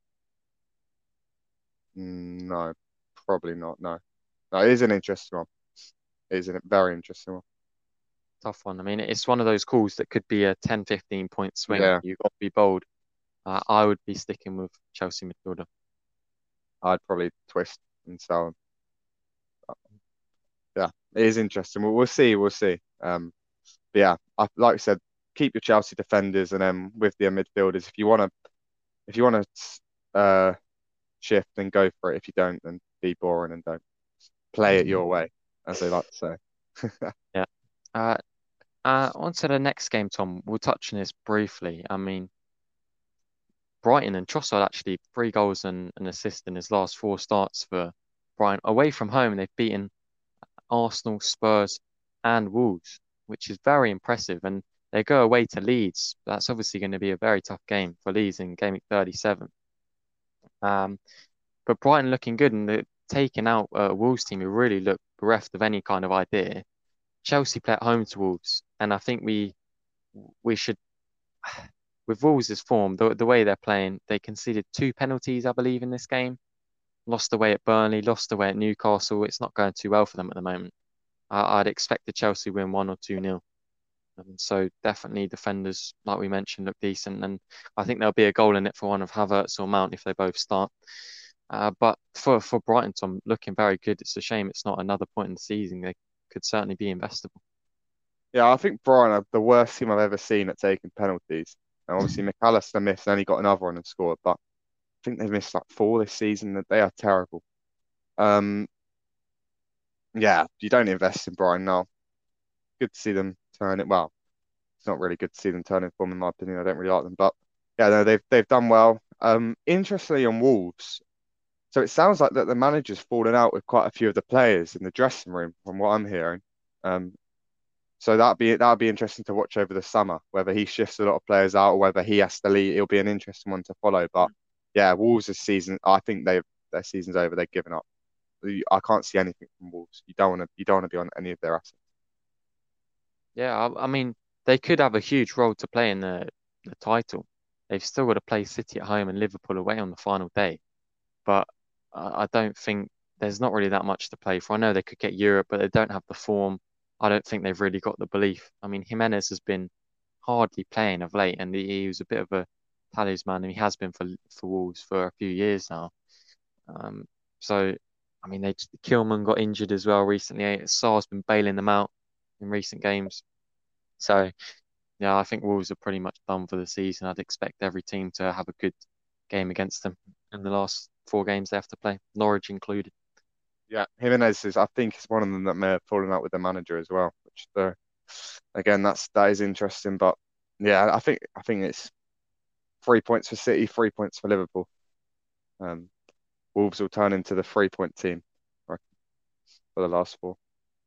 B: Mm, no, probably not. No, no, it is an interesting one. It is a very interesting one.
A: tough one. I mean, it's one of those calls that could be a ten, fifteen point swing.
B: Yeah,
A: You've got to be bold. Uh, I would be sticking with Chelsea midfielder.
B: I'd probably twist and sell him. Yeah, it is interesting. We'll, we'll see. We'll see. Um, but yeah, I, like I said, keep your Chelsea defenders, and then with their midfielders, if you want to, if you want to uh, shift, then go for it. If you don't, then be boring and don't play it your way, as they like to say.
A: Yeah. Uh, uh, on to the next game, Tom. We'll touch on this briefly. I mean, Brighton and Trossard actually three goals and an assist in his last four starts for Brighton. Away from home, they've beaten Arsenal, Spurs, and Wolves, which is very impressive. And They go away to Leeds. That's obviously going to be a very tough game for Leeds in game week thirty-seven. Um, but Brighton looking good and the, taking out a Wolves team who really looked bereft of any kind of idea. Chelsea play at home to Wolves, and I think we we should, with Wolves' form, the, the way they're playing, they conceded two penalties, I believe, in this game. Lost away at Burnley, lost away at Newcastle. It's not going too well for them at the moment. I, I'd expect the Chelsea win one or two nil. And so definitely defenders, like we mentioned, look decent. And I think there'll be a goal in it for one of Havertz or Mount if they both start. Uh, but for, for Brighton, Tom, looking very good. It's a shame it's not another point in the season. They could certainly be investable.
B: Yeah, I think Brighton are the worst team I've ever seen at taking penalties. And obviously, McAllister missed and only got another one and scored, but I think they've missed like four this season. They are terrible. Um, yeah, you don't invest in Brighton now. Good to see them turn it. Well, it's not really good to see them turn it form, in my opinion. I don't really like them, but yeah, no, they've they've done well. Um, interestingly, on Wolves, so it sounds like that the manager's fallen out with quite a few of the players in the dressing room, from what I'm hearing. Um, so that'd be that'd be interesting to watch over the summer, whether he shifts a lot of players out or whether he has to leave. It'll be an interesting one to follow. But yeah, Wolves this season, I think they've their season's over. They've given up. I can't see anything from Wolves. You don't want to you don't want to be on any of their assets.
A: Yeah, I, I mean, they could have a huge role to play in the, the title. They've still got to play City at home and Liverpool away on the final day. But I, I don't think there's not really that much to play for. I know they could get Europe, but they don't have the form. I don't think they've really got the belief. I mean, Jimenez has been hardly playing of late, and he, he was a bit of a talisman, and he has been for for Wolves for a few years now. Um, so, I mean, they Kilman got injured as well recently. Sarr's been bailing them out in recent games. So, yeah, I think Wolves are pretty much done for the season. I'd expect every team to have a good game against them in the last four games they have to play, Norwich included.
B: Yeah, Jimenez is. I think is one of them that may have fallen out with the manager as well. Which uh, again, that's that is interesting. But yeah, I think I think it's three points for City, three points for Liverpool. Um, Wolves will turn into the three point team, right, for the last four.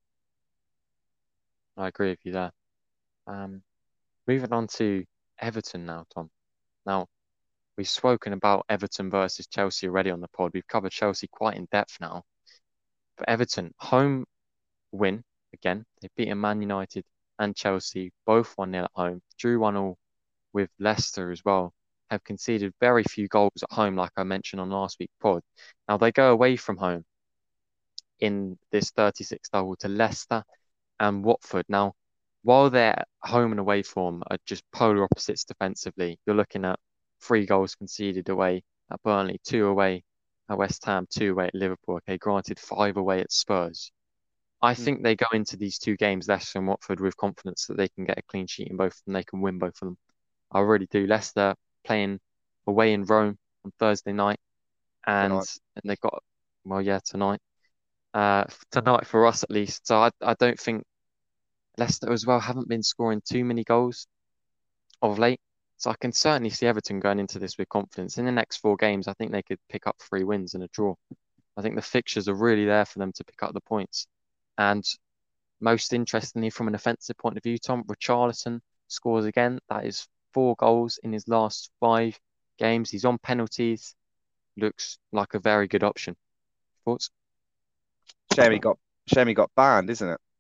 A: I agree with you there. Um, moving on to Everton now, Tom. Now, we've spoken about Everton versus Chelsea already on the pod. We've covered Chelsea quite in depth now. But Everton, home win again. They've beaten Man United and Chelsea, both one nil at home. Drew one all with Leicester as well. Have conceded very few goals at home, like I mentioned on last week's pod. Now they go away from home in this thirty-six double to Leicester and Watford. Now, while their home and away form are just polar opposites defensively, you're looking at three goals conceded away at Burnley, two away at West Ham, two away at Liverpool. Okay, granted, five away at Spurs. I
B: Mm.
A: think they go into these two games, Leicester and Watford, with confidence that they can get a clean sheet in both of them. They can win both of them. I really do. Leicester playing away in Rome on Thursday night, and
B: Tonight.
A: and they got well, yeah, tonight. Uh, tonight for us at least. So I I don't think Leicester as well haven't been scoring too many goals of late. So I can certainly see Everton going into this with confidence. In the next four games, I think they could pick up three wins and a draw. I think the fixtures are really there for them to pick up the points. And most interestingly, from an offensive point of view, Tom Richarlison scores again. That is four goals in his last five games. He's on penalties. Looks like a very good option. Thoughts?
B: Shame he got shame he got banned, isn't it?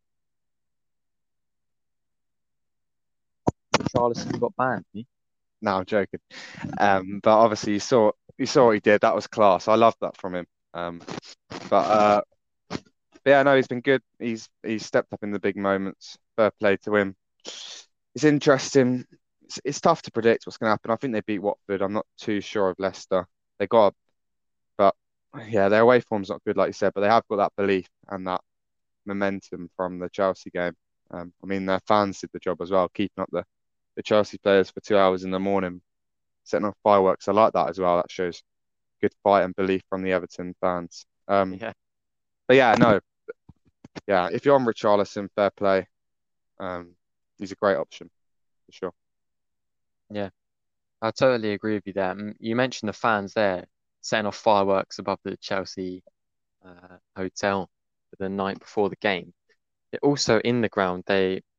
A: Richarlison got banned. didn't
B: No, I'm joking. Um, but obviously you saw you saw what he did. That was class. I loved that from him. Um, but uh, but yeah, no, he's been good. He's he's stepped up in the big moments. Fair play to him. It's interesting. It's, it's tough to predict what's going to happen. I think they beat Watford. I'm not too sure of Leicester. They got, but yeah, their away form's not good, like you said. But they have got that belief and that momentum from the Chelsea game. Um, I mean, their fans did the job as well, keeping up the the Chelsea players for two hours in the morning, setting off fireworks. I like that as well. That shows good fight and belief from the Everton fans.
A: he?
B: Um,
A: Yeah,
B: but yeah, no, yeah, if you're on Richarlison, fair play. Um, he's a great option for sure.
A: yeah. I totally agree with you there. Mm, You mentioned the fans there setting off fireworks above the Chelsea uh, hotel the night before the game. It also in the ground, they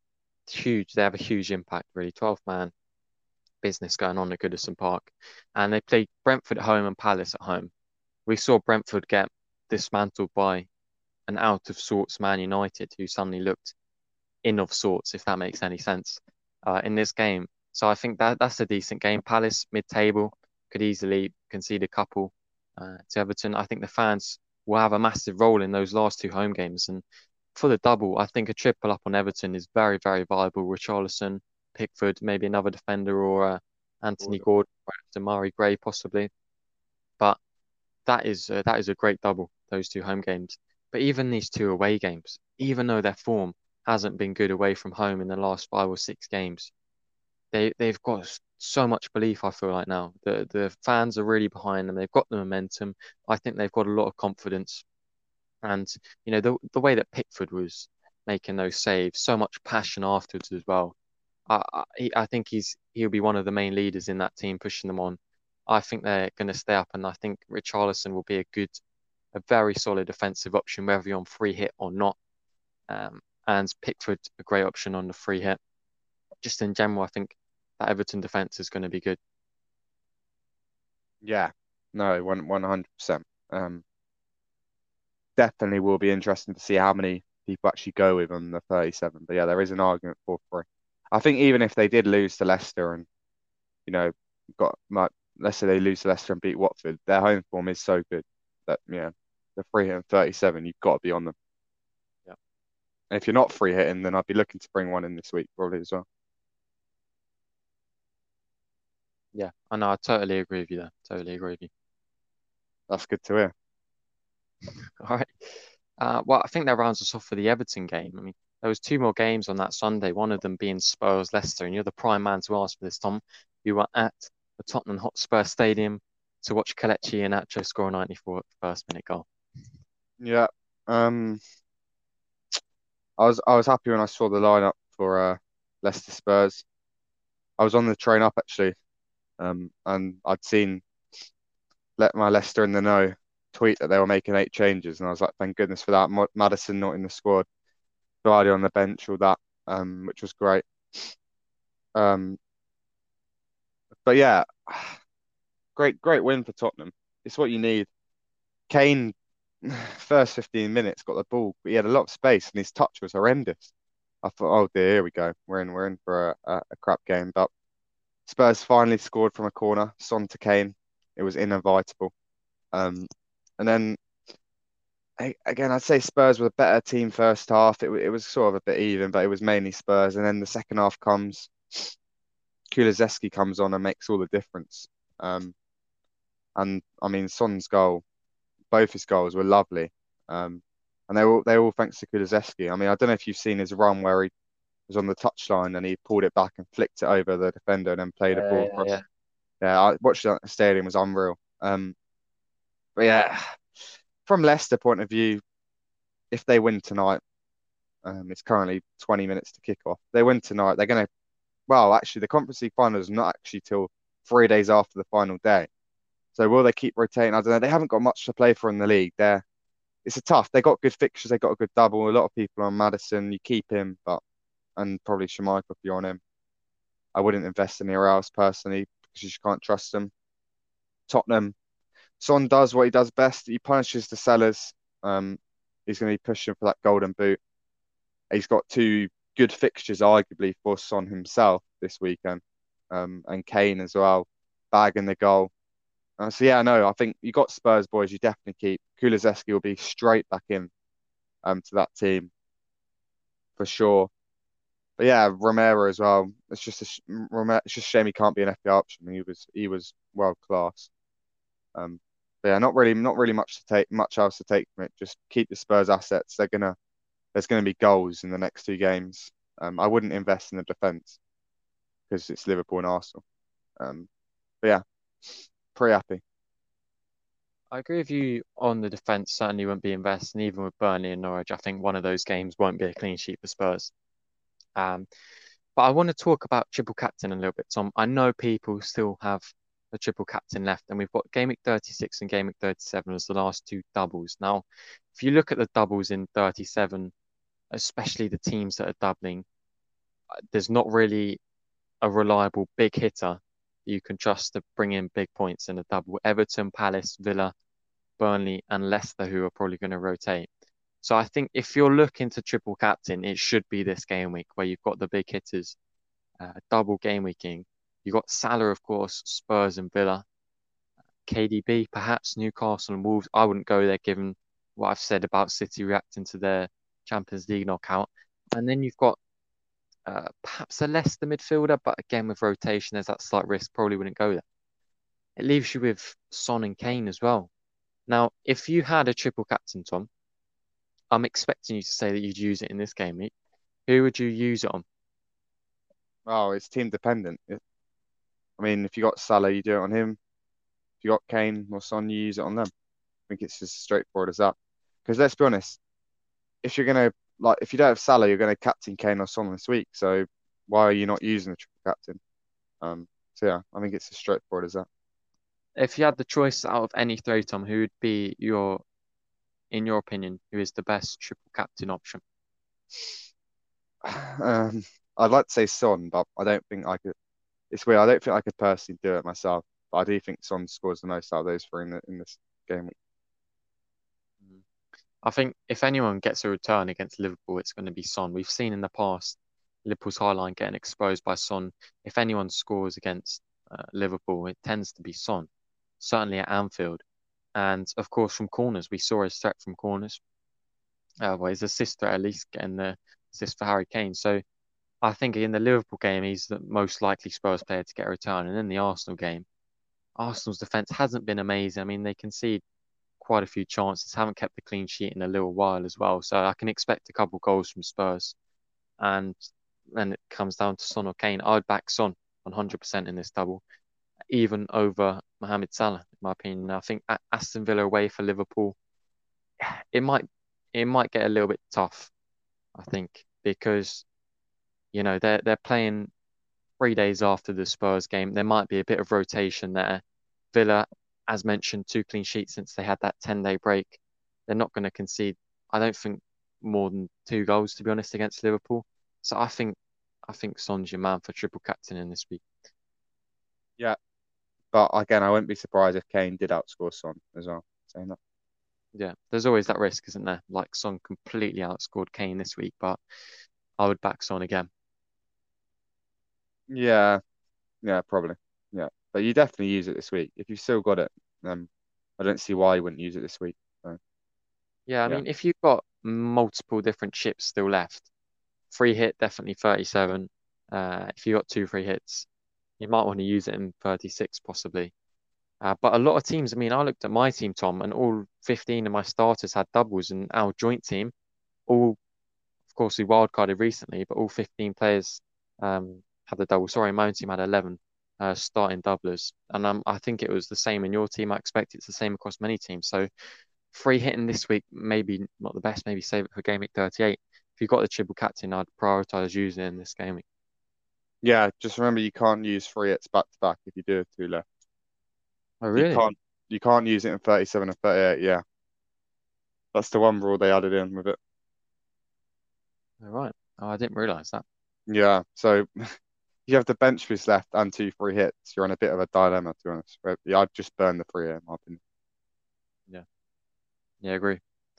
A: huge. They have a huge impact, really. twelve man business going on at Goodison Park, and they played Brentford at home and Palace at home. We saw Brentford get dismantled by an out of sorts Man United, who suddenly looked in of sorts, if that makes any sense, uh, in this game. So I think that that's a decent game. Palace mid-table could easily concede a couple uh, to Everton. I think the fans will have a massive role in those last two home games. And for the double, I think a triple up on Everton is very, very viable. Richarlison, Pickford, maybe another defender, or uh, Anthony
B: Gordon.
A: Gordon, or Damari Gray possibly. But that is uh, that is a great double, those two home games. But even these two away games, even though their form hasn't been good away from home in the last five or six games, they they've got so much belief. I feel like now the the fans are really behind them. They've got the momentum. I think they've got a lot of confidence. And you know the the way that Pickford was making those saves, so much passion afterwards as well. I I, he- I think he's he'll be one of the main leaders in that team, pushing them on. I think they're going to stay up, and I think Richarlison will be a good, a very solid defensive option, whether you're on free hit or not. Um, and Pickford a great option on the free hit. Just in general, I think that Everton defense is going to be good.
B: Yeah, no, one one hundred percent. Um, definitely will be interesting to see how many people actually go with on the thirty-seven. But yeah, there is an argument for three. I think even if they did lose to Leicester and you know got like let's say they lose to Leicester and beat Watford, their home form is so good that yeah, the free hit and thirty-seven, you've got to be on them.
A: Yeah,
B: And if you're not free hitting, then I'd be looking to bring one in this week probably as well.
A: yeah, I know. I totally agree with you there. Totally agree with you.
B: That's good to hear.
A: All right. Uh, well, I think that rounds us off for the Everton game. I mean, there was two more games on that Sunday. One of them being Spurs Leicester, and you're the prime man to ask for this, Tom. You were at the Tottenham Hotspur Stadium to watch Kelechi Iheanacho score a ninety-fourth first minute goal.
B: Yeah. Um, I was I was happy when I saw the lineup for uh Leicester Spurs. I was on the train up actually, um, and I'd seen let my Leicester in the know tweet that they were making eight changes, and I was like, thank goodness for that. Mo- Maddison not in the squad, Vardy on the bench, all that, um, which was great. Um, but yeah, great great win for Tottenham. It's what you need. Kane, first fifteen minutes, got the ball, but he had a lot of space, and his touch was horrendous. I thought, oh dear, here we go. We're in we're in for a, a, a crap game. But Spurs finally scored from a corner, Son to Kane. It was inevitable. Um, and then I, again, I'd say Spurs were a better team first half. It, wa- it was sort of a bit even, but it was mainly Spurs. And then the second half comes, Kulusevski comes on and makes all the difference. Um, and I mean, Son's goal, both his goals were lovely. Um, and they were all, they were all thanks to Kulusevski. I mean, I don't know if you've seen his run where he was on the touchline and he pulled it back and flicked it over the defender and then played a ball
A: Yeah,
B: across.
A: yeah,
B: Yeah, I watched it at the stadium, it was unreal. Um, but yeah, from Leicester point of view, if they win tonight, um, it's currently twenty minutes to kick off. They win tonight, they're going to, well, actually, the Conference League final is not actually till three days after the final day. So will they keep rotating? I don't know. They haven't got much to play for in the league. They're, it's a tough. They got good fixtures. They got a good double. A lot of people on Maddison. You keep him, but and probably Schmeichel if you're on him. I wouldn't invest anywhere else personally because you just can't trust them. Tottenham. Son does what he does best. He punishes the sellers. Um, he's going to be pushing for that golden boot. He's got two good fixtures, arguably, for Son himself this weekend, um, and Kane as well, bagging the goal. Uh, so yeah, no, I think you got Spurs boys. You definitely keep Kulusevski will be straight back in um to that team for sure. But yeah, Romero as well. It's just a sh Romero, it's just a shame he can't be an F P L option. He was he was world class. Um, but yeah, not really not really much to take much else to take from it. Just keep the Spurs assets. They're gonna there's gonna be goals in the next two games. Um, I wouldn't invest in the defense because it's Liverpool and Arsenal. Um, but yeah, pretty happy.
A: I agree with you on the defence. Certainly won't be invested, and even with Burnley and Norwich, I think one of those games won't be a clean sheet for Spurs. Um, but I want to talk about triple captain a little bit, Tom. I know people still have a triple captain left, and we've got game week thirty-six and game week thirty-seven as the last two doubles. Now, if you look at the doubles in thirty-seven, especially the teams that are doubling, there's not really a reliable big hitter you can trust to bring in big points in a double. Everton, Palace, Villa, Burnley, and Leicester, who are probably going to rotate. So I think if you're looking to triple captain, it should be this game week where you've got the big hitters, uh, double game weeking. You've got Salah, of course, Spurs and Villa. K D B, perhaps Newcastle and Wolves. I wouldn't go there given what I've said about City reacting to their Champions League knockout. And then you've got uh, perhaps a Leicester midfielder, but again, with rotation, there's that slight risk. Probably wouldn't go there. It leaves you with Son and Kane as well. Now, if you had a triple captain, Tom, I'm expecting you to say that you'd use it in this game week. Who would you use it on?
B: Oh, it's team dependent. It- I mean, if you got Salah, you do it on him. If you got Kane or Son, you use it on them. I think it's just as straightforward as that. Because let's be honest, if you're gonna like, if you don't have Salah, you're gonna captain Kane or Son this week. So why are you not using the triple captain? Um, so yeah, I think it's as straightforward as that.
A: If you had the choice out of any three, Tom, who would be your, in your opinion, who is the best triple captain option?
B: Um, I'd like to say Son, but I don't think I could. It's weird. I don't think I could personally do it myself, but I do think Son scores the most out of those three in, the, in this game.
A: I think if anyone gets a return against Liverpool, it's going to be Son. We've seen in the past Liverpool's high line getting exposed by Son. If anyone scores against uh, Liverpool, it tends to be Son, certainly at Anfield. And of course, from corners, we saw his threat from corners. Uh, well, his assist threat at least getting the assist for Harry Kane. So I think in the Liverpool game, he's the most likely Spurs player to get a return. And in the Arsenal game, Arsenal's defense hasn't been amazing. I mean, they concede quite a few chances, haven't kept the clean sheet in a little while as well. So I can expect a couple goals from Spurs. And then it comes down to Son or Kane. I'd back Son one hundred percent in this double, even over Mohamed Salah, in my opinion. I think Aston Villa away for Liverpool, it might it might get a little bit tough, I think, because you know they're they're playing three days after the Spurs game. There might be a bit of rotation there. Villa, as mentioned, two clean sheets since they had that ten day break. They're not going to concede, I don't think, more than two goals, to be honest, against Liverpool. So I think I think Son's your man for triple captain in this week.
B: Yeah, but again, I wouldn't be surprised if Kane did outscore Son as well. Saying that.
A: Yeah, there's always that risk, isn't there? Like Son completely outscored Kane this week, but I would back Son again.
B: Yeah, yeah, probably. Yeah, but you definitely use it this week if you've still got it. Um, I don't see why you wouldn't use it this week. So,
A: Yeah, I
B: yeah,
A: mean, if you've got multiple different chips still left, free hit definitely thirty-seven. Uh, if you got two free hits, you might want to use it in thirty-six possibly. Uh, but a lot of teams, I mean, I looked at my team, Tom, and all fifteen of my starters had doubles, and our joint team, all, of course, we wildcarded recently, but all fifteen players um, had the double. Sorry, my own team had eleven uh, starting doublers. And um, I think it was the same in your team. I expect it's the same across many teams. So free hitting this week, maybe not the best, maybe save it for game week thirty-eight. If you've got the triple captain, I'd prioritize using it in this game week.
B: yeah. Just remember, you can't use free hits back to back if you do have two left.
A: Oh,
B: You
A: really?
B: can't, you can't use it in thirty-seven and thirty-eight. Yeah, that's the one rule they added in with it.
A: All right. Oh, I didn't realize that.
B: Yeah, so you have the bench boost left and two free hits. You're in a bit of a dilemma, to be honest. But yeah, I'd just burn the free hit, in my opinion.
A: Yeah. Yeah, I agree.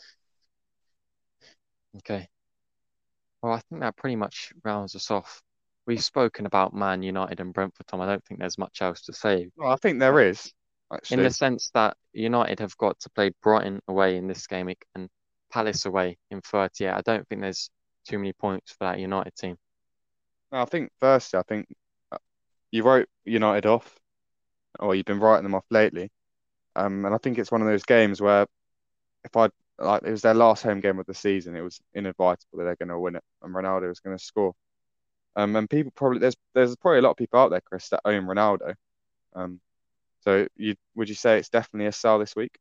A: Okay. Well, I think that pretty much rounds us off. We've spoken about Man United and Brentford, Tom. I don't think there's much else to say.
B: Well, I think there
A: Uh,
B: is
A: in the
B: actually.
A: sense that United have got to play Brighton away in this game week and Palace away in thirty-eight. I don't think there's too many points for that United team.
B: No, I think firstly, I think uh, you wrote United off, or you've been writing them off lately. Um, and I think it's one of those games where if I like it was their last home game of the season, it was inevitable that they're going to win it, and Ronaldo was going to score. Um, and people probably there's there's probably a lot of people out there, Chris, that own Ronaldo. Um, so you would you say it's definitely a sell this week?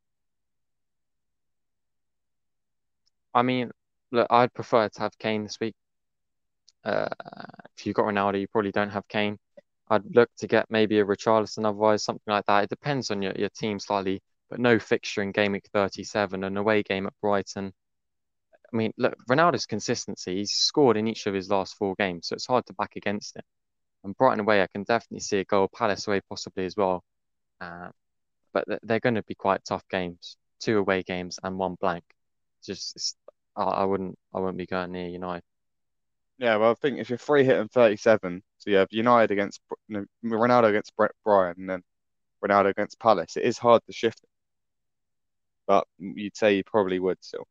A: I mean, look, I'd prefer to have Kane this week. Uh, if you've got Ronaldo, you probably don't have Kane. I'd look to get maybe a Richarlison otherwise, something like that. It depends on your, your team slightly, but no fixture in game week thirty-seven, an away game at Brighton. I mean, look, Ronaldo's consistency, he's scored in each of his last four games, so it's hard to back against it. And Brighton away, I can definitely see a goal. Palace away possibly as well. Uh, but th- they're going to be quite tough games. Two away games and one blank. Just, it's, I, I wouldn't, I wouldn't be going near United.
B: Yeah, well, I think if you're free hitting thirty-seven, so you have United against Br- no, Ronaldo against Brett Bryan, and then Ronaldo against Palace, it is hard to shift it, but you'd say you probably would still.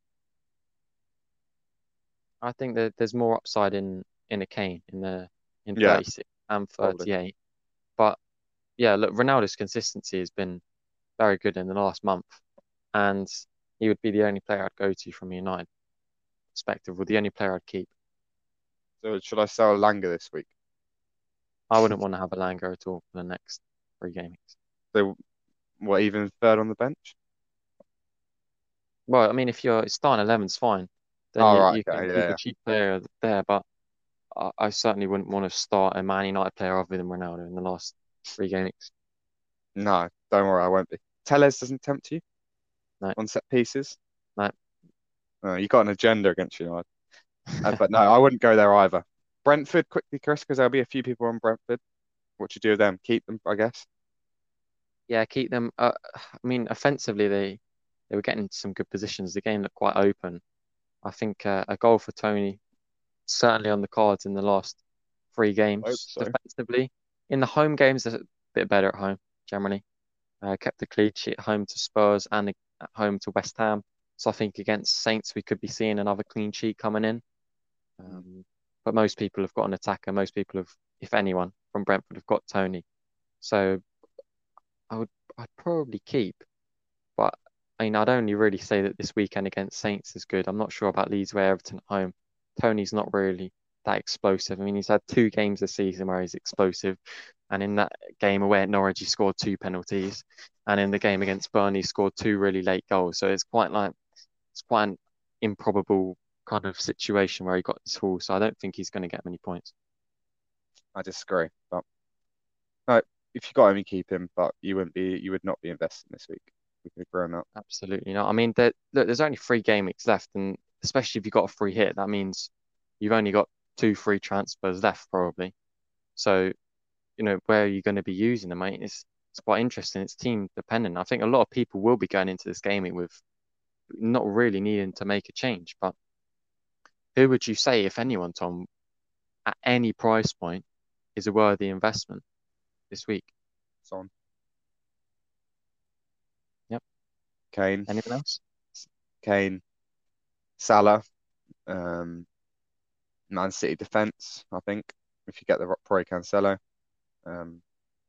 A: I think that there's more upside in in a Kane in the in
B: Yeah,
A: thirty-six and
B: probably.
A: thirty-eight. But yeah, look, Ronaldo's consistency has been very good in the last month, and he would be the only player I'd go to from a United perspective, or the only player I'd keep.
B: So should I sell Langa this week?
A: I wouldn't want to have a Langer at all for the next three games.
B: So what, even third on the bench?
A: Well, I mean, if you're starting eleven's fine, then
B: Oh,
A: you,
B: right,
A: you can
B: okay,
A: keep a
B: yeah.
A: cheap player there, but I, I certainly wouldn't want to start a Man United player other than Ronaldo in the last three games.
B: No, don't worry, I won't be. Tellez doesn't tempt you
A: No,
B: on set pieces?
A: no.
B: No, you got an agenda against United. Uh, but no, I wouldn't go there either. Brentford, quickly, Chris, because there'll be a few people on Brentford. What you do with them? Keep them, I guess.
A: Yeah, keep them. Uh, I mean, offensively, they they were getting into some good positions. The game looked quite open. I think uh, a goal for Tony certainly on the cards in the last three
B: I hope
A: games
B: so.
A: defensively. In the home games, they're a bit better at home generally. Uh, kept a clean sheet at home to Spurs and at home to West Ham. So I think against Saints, we could be seeing another clean sheet coming in.
B: Mm.
A: Um, but most people have got an attacker. Most people have, if anyone from Brentford, have got Tony. So I would, I'd probably keep. But I mean, I'd only really say that this weekend against Saints is good. I'm not sure about Leeds away, Everton at home. Tony's not really that explosive. I mean, he's had two games this season where he's explosive, and in that game away at Norwich, he scored two penalties, and in the game against Burnley, he scored two really late goals. So it's quite like it's quite an improbable kind of situation where he got this haul. So I don't think he's going to get many points.
B: I disagree. But no, if you got him, you keep him. But you wouldn't be, you would not be investing this week. We can agree on that.
A: Absolutely not. I mean, there, look, there's only three game weeks left, and especially if you've got a free hit, that means you've only got two free transfers left, probably. So, you know, where are you going to be using them, mate? It's it's quite interesting. It's team dependent. I think a lot of people will be going into this gaming with not really needing to make a change. But who would you say, if anyone, Tom, at any price point, is a worthy investment this week?
B: Son,
A: Yep.
B: Kane,
A: Anyone else?
B: Kane, Salah, um, Man City defense. I think if you get the Pro Cancelo, um,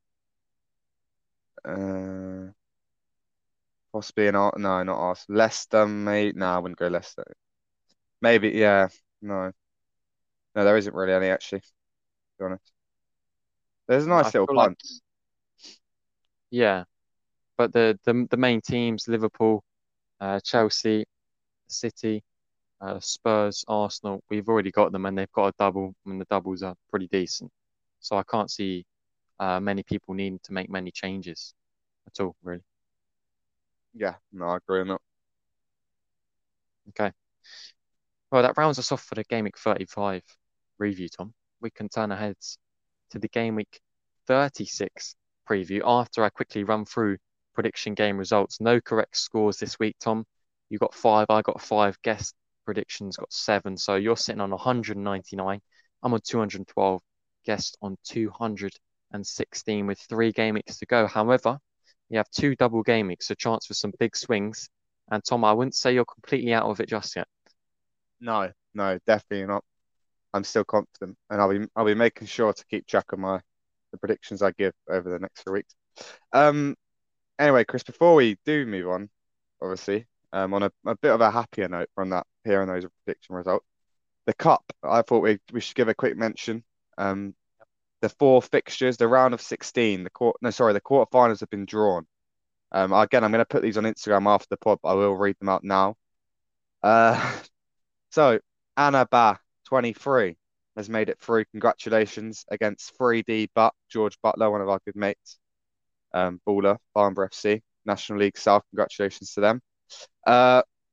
B: uh, possibly an Ar no, not Arsenal. Leicester, mate. No, I wouldn't go Leicester. Maybe, yeah. No, no, there isn't really any actually. To be honest, there's a
A: I
B: nice little
A: feel like,
B: bunch.
A: yeah, but the the the main teams, Liverpool, uh, Chelsea, City. Uh, Spurs, Arsenal, we've already got them and they've got a double, and the doubles are pretty decent. So I can't see uh, many people needing to make many changes at all, really.
B: Yeah, no, I agree on that.
A: Okay. Well, that rounds us off for the Game Week thirty-five review, Tom. We can turn our heads to the Game Week thirty-six preview after I quickly run through prediction game results. No correct scores this week, Tom. You got five, I got five. Guest predictions got seven. So you're sitting on one hundred ninety-nine. I'm on two hundred twelve. Guest on two hundred sixteen with three game weeks to go. However, you have two double game weeks, so chance for some big swings. And Tom, I wouldn't say you're completely out of it just yet.
B: No, no, definitely not. I'm still confident, and I'll be I'll be making sure to keep track of my the predictions I give over the next few weeks. Um, anyway, Chris, before we do move on, obviously, um, on a, a bit of a happier note from that hearing those prediction results, the cup. I thought we we should give a quick mention. Um, the four fixtures, the round of sixteen, the court no, sorry, the quarterfinals have been drawn. Um, again, I'm going to put these on Instagram after the pod, but I will read them out now. Uh, so Anna Bah, twenty-three, has made it through. Congratulations against three D Butt, George Butler, one of our good mates. Um, Baller, Farnborough F C, National League South. Congratulations to them. Uh,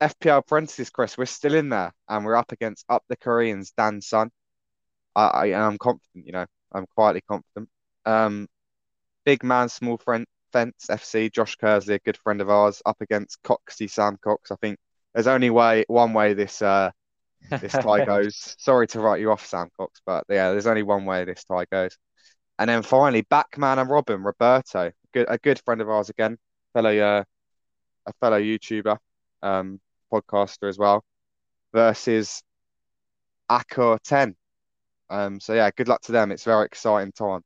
B: F P L Apprentices, Chris, we're still in there, and we're up against Up the Koreans, Dan Sun. I, I am confident, you know, I'm quietly confident. Um, Big Man, Small friend, Fence F C, Josh Kersley, a good friend of ours, up against Coxie Sam Cox. I think there's only way one way this uh this tie goes. Sorry to write you off, Sam Cox, but yeah, there's only one way this tie goes. And then finally, Backman and Robin, Roberto, good a good friend of ours again, fellow uh, a fellow YouTuber, um, podcaster as well, versus Accor ten. Um, so yeah, good luck to them. It's a very exciting time.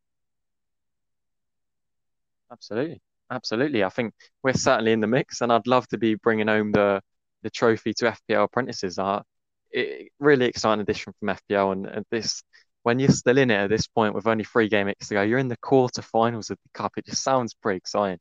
A: Absolutely, absolutely. I think we're certainly in the mix, and I'd love to be bringing home the the trophy to F P L Apprentices. Uh, it, really exciting addition from F P L, and, and this when you're still in it at this point with only three game weeks to go, you're in the quarterfinals of the cup. It just sounds pretty exciting.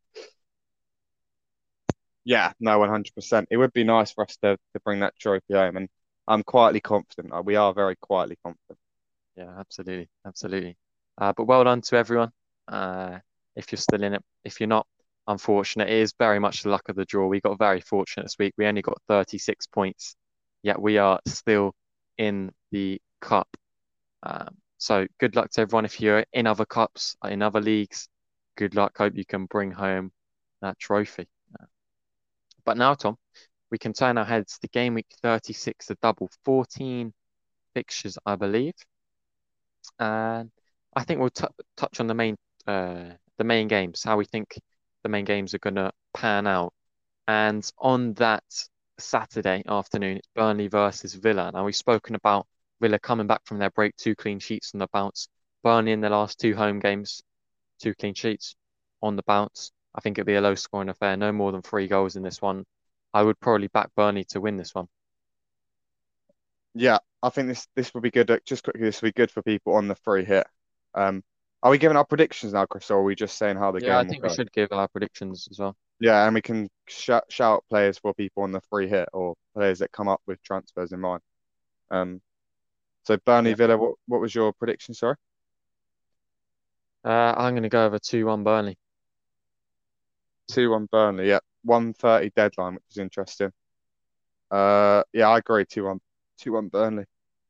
B: Yeah, no, one hundred percent. It would be nice for us to to bring that trophy home, and I'm quietly confident. Uh, We are very quietly confident.
A: Yeah, absolutely, absolutely. Uh, but well done to everyone. Uh, if you're still in it, if you're not, unfortunate. It is very much the luck of the draw. We got very fortunate this week. We only got thirty-six points, yet we are still in the cup. Um, so good luck to everyone. If you're in other cups, in other leagues, good luck. Hope you can bring home that trophy. Uh, but now, Tom, we can turn our heads to game week thirty-six, the double, fourteen fixtures, I believe. And I think we'll t touch on the main uh, the main games, how we think the main games are going to pan out. And on that Saturday afternoon, it's Burnley versus Villa. Now we've spoken about Villa coming back from their break, two clean sheets on the bounce. Burnley in the last two home games, two clean sheets on the bounce. I think it'll be a low scoring affair, no more than three goals in this one. I would probably back Burnley to win this one.
B: Yeah, I think this this will be good. uh, Just quickly, this will be good for people on the free hit. Um, are we giving our predictions now, Chris, or are we just saying how the
A: Yeah, I
B: game will
A: think we
B: go?
A: should give our predictions as well.
B: Yeah, and we can shout shout players for people on the free hit or players that come up with transfers in mind. Um, so Burnley
A: Yeah.
B: Villa, what what was your prediction? Sorry,
A: Uh, I'm going to go over two one Burnley.
B: two one Burnley. Yeah, one thirty deadline, which is interesting. Uh, yeah, I agree. Two one, two one Burnley.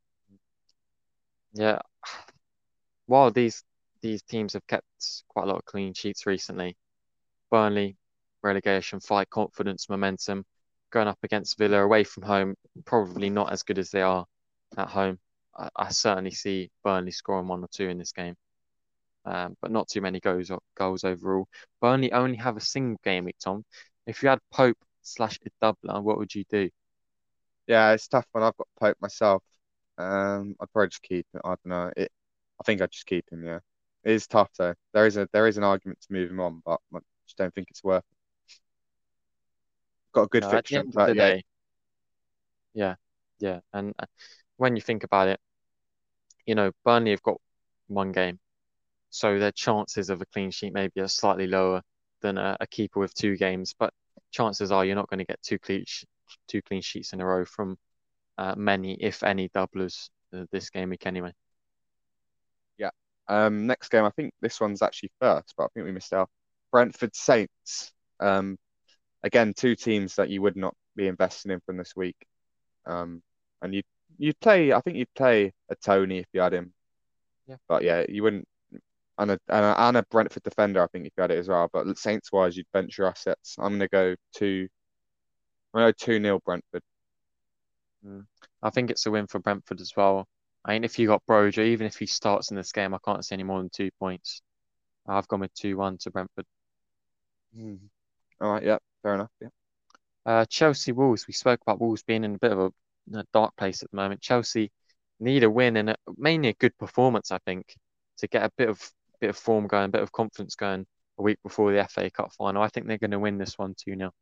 A: Yeah, while these these teams have kept quite a lot of clean sheets recently, Burnley, relegation fight, confidence, momentum, going up against Villa away from home, probably not as good as they are at home. I, I certainly see Burnley scoring one or two in this game, um, but not too many goals goals overall. Burnley only have a single game week, Tom. If you had Pope slash Idubla, what would you do?
B: Yeah, it's tough when I've got Pope myself. Um, I'd probably just keep it. I don't know. It, I think I'd just keep him. Yeah, it is tough though. There is a there is an argument to move him on, but I just don't think it's worth it. Got a good
A: No, at the
B: fixture,
A: end of
B: but
A: the
B: yeah,
A: day, yeah, yeah. And uh, when you think about it, you know, Burnley have got one game. So their chances of a clean sheet maybe are slightly lower than a, a keeper with two games, but chances are you're not going to get two clean sh two clean sheets in a row from uh, many, if any, doublers uh, this game week anyway.
B: yeah. Um, next game, I think this one's actually first, but I think we missed out. Brentford Saints. Um, again, two teams that you would not be investing in from this week. Um, and you you'd play. I think you'd play a Tony if you had him,
A: Yeah.
B: but yeah, you wouldn't. And a, and a, and a Brentford defender, I think if you had it as well. But Saints wise, you'd bench your assets. I'm gonna go two. I'm gonna go two nil Brentford.
A: Mm. I think it's a win for Brentford as well. I mean, if you got Broja, even if he starts in this game, I can't see any more than two points. I've gone with two one to Brentford.
B: Hmm. All right, yeah, fair enough. Yeah,
A: Uh, Chelsea Wolves. We spoke about Wolves being in a bit of a, a dark place at the moment. Chelsea need a win and a, mainly a good performance, I think, to get a bit of bit of form going, a bit of confidence going a week before the F A Cup final. I think they're going to win this one two nil.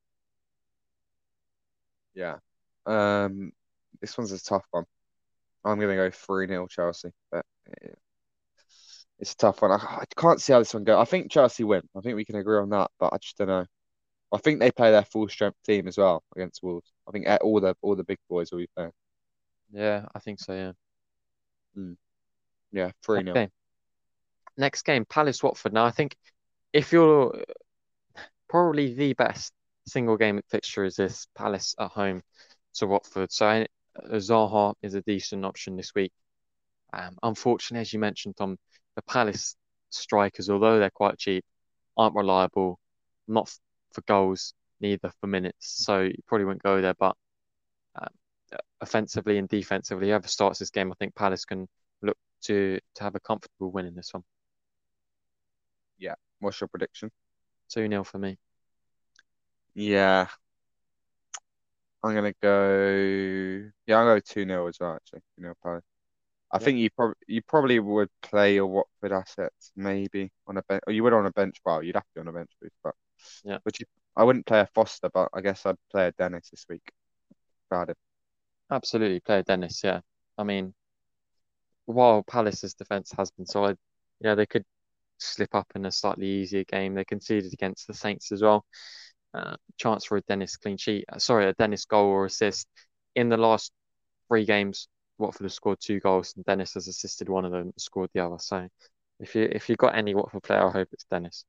B: yeah. Um, this one's a tough one. I'm gonna go three nil Chelsea, but yeah, it's a tough one. I, I can't see how this one goes. I think Chelsea win. I think we can agree on that, but I just don't know. I think they play their full strength team as well against Wolves. I think eh, all the all the big boys will be playing.
A: Yeah, I think so, yeah.
B: Mm. Yeah, three nil.
A: Okay. Next game, Palace Watford. Now I think if you're probably the best single game fixture is this Palace at home. to Watford. So I- Zaha is a decent option this week. Um, unfortunately, as you mentioned, Tom, the Palace strikers, although they're quite cheap, aren't reliable, not f- for goals, neither for minutes. So you probably wouldn't go there. But um, offensively and defensively, whoever starts this game, I think Palace can look to to have a comfortable win in this one.
B: Yeah. What's your prediction?
A: two nil for me.
B: Yeah, I'm gonna go. Yeah, I'm going to go two nil as well. Actually, two nil Palace. I
A: Yep.
B: think you probably you probably would play your Watford assets maybe on a bench, or you would on a bench. Well, you'd have to be on a bench boost, but
A: Yeah.
B: would you? I wouldn't play a Foster, but I guess I'd play a Dennis this week. Cardiff.
A: Absolutely. Play Dennis. Yeah. I mean, while Palace's defense has been solid, yeah, they could slip up in a slightly easier game. They conceded against the Saints as well. Uh, chance for a Dennis clean sheet. Uh, sorry, a Dennis goal or assist. In the last three games, Watford have scored two goals, and Dennis has assisted one of them, scored the other. So, if you if you got any Watford player, I hope it's Dennis.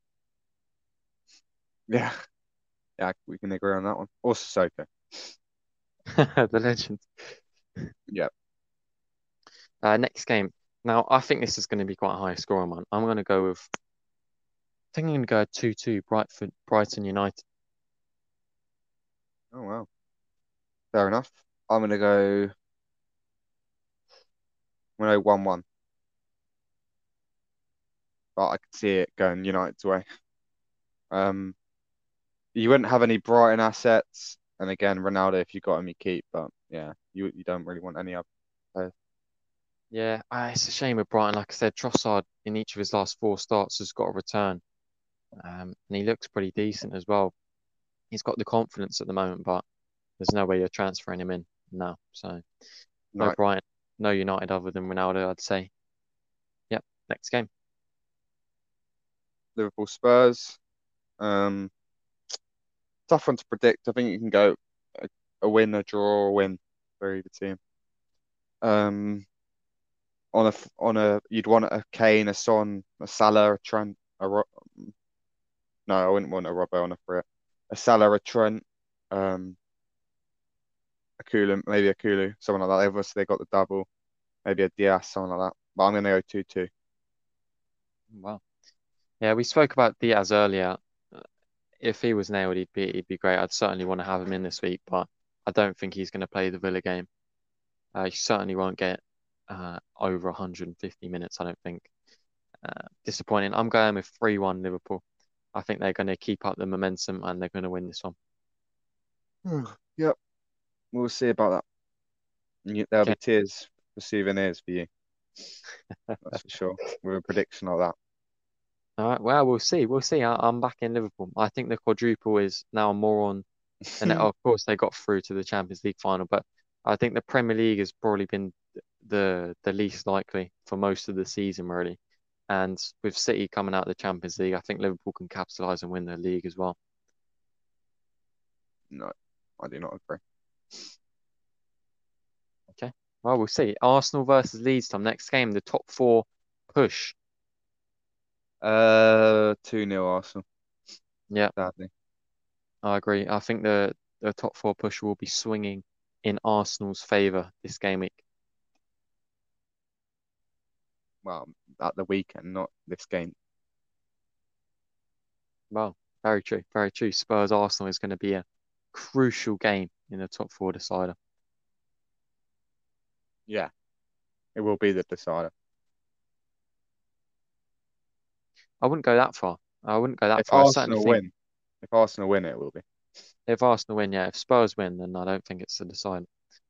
B: Yeah, yeah, we can agree on that one. Or Sissoko.
A: The legend.
B: Yeah.
A: Uh, next game. Now, I think this is going to be quite a high scoring one. I'm going to go with. I think I'm going to go two two Brightford Brighton United.
B: Oh wow. Fair enough. I'm gonna go. I'm gonna go one one, but I could see it going United's way. Um, you wouldn't have any Brighton assets, and again, Ronaldo if you got him, you keep. But yeah, you you don't really want any other players.
A: Yeah, uh, it's a shame with Brighton. Like I said, Trossard in each of his last four starts has got a return, um, and he looks pretty decent as well. He's got the confidence at the moment, but there's no way you're transferring him in now. So no
B: No,
A: Brighton, no United other than Ronaldo, I'd say. Yep, next game.
B: Liverpool Spurs. Um, tough one to predict. I think you can go a, a win, a draw, a win for either team. Um, on a f- on a you'd want a Kane, a Son, a Salah, a Trent, a Ro no, I wouldn't want a Robbo on a free. A Salah, a Trent, um, a Kulu, maybe a Kulu, someone like that. Obviously, they got the double, maybe a Diaz, someone like that. But I'm gonna go two two.
A: Wow. Yeah, we spoke about Diaz earlier. Uh, If he was nailed, he'd be he'd be great. I'd certainly want to have him in this week, but I don't think he's going to play the Villa game. Uh, he certainly won't get uh, over one hundred fifty minutes, I don't think. Uh, disappointing. I'm going with three one Liverpool. I think they're going to keep up the momentum and they're going to win this one.
B: Yep, we'll see about that. You- There'll
A: Okay.
B: be tears for souvenirs for you, that's for sure. With a prediction like that.
A: All right. Well, we'll see. We'll see. I, I'm back in Liverpool. I think the quadruple is now more on, and of course they got through to the Champions League final, but I think the Premier League has probably been the the least likely for most of the season, really. And with City coming out of the Champions League, I think Liverpool can capitalise and win the league as well.
B: No, I do not agree.
A: Okay. Well, we'll see. Arsenal versus Leeds, Tom. Next game, the top four push.
B: Uh, two nil Arsenal,
A: Yeah,
B: sadly.
A: I agree. I think the the top four push will be swinging in Arsenal's favour this game week.
B: Well, at the weekend, not this game.
A: Well, very true. Very true. Spurs Arsenal is going to be a crucial game in the top four decider.
B: Yeah, it will be the decider.
A: I wouldn't go that far. I wouldn't go that
B: If
A: far. I certainly
B: Arsenal
A: think
B: win, if Arsenal win, it will be.
A: if Arsenal win, yeah. If Spurs win, then I don't think it's a decider.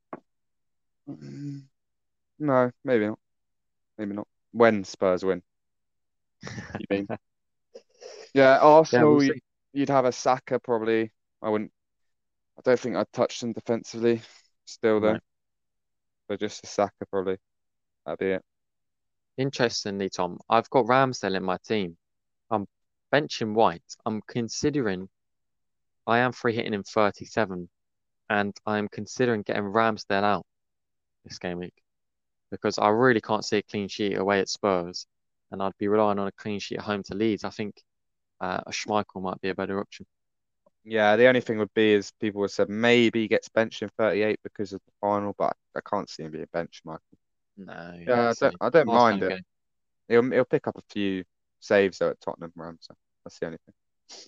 B: Mm, no, maybe not. Maybe not. When Spurs win, you mean? Yeah,
A: Yeah, we'll
B: Arsenal, you'd,
A: see.
B: you'd have a Saka probably. I wouldn't. I don't think I'd touch them defensively. Still
A: No.
B: though, but just a Saka probably. That'd be it.
A: Interestingly, Tom, I've got Ramsdale in my team. I'm benching White. I'm considering I am free hitting him thirty-seven, and I'm considering getting Ramsdale out this game week because I really can't see a clean sheet away at Spurs, and I'd be relying on a clean sheet at home to Leeds. I think uh, a Schmeichel might be a better option.
B: Yeah, the only thing would be is people have said maybe he gets benched in thirty-eight because of the final, but I can't see him being benched, Michael.
A: No,
B: Yeah, I
A: it's
B: don't
A: a
B: I don't
A: last
B: mind
A: home
B: it.
A: game.
B: He'll he'll pick up a few saves though at Tottenham around, so that's the only thing.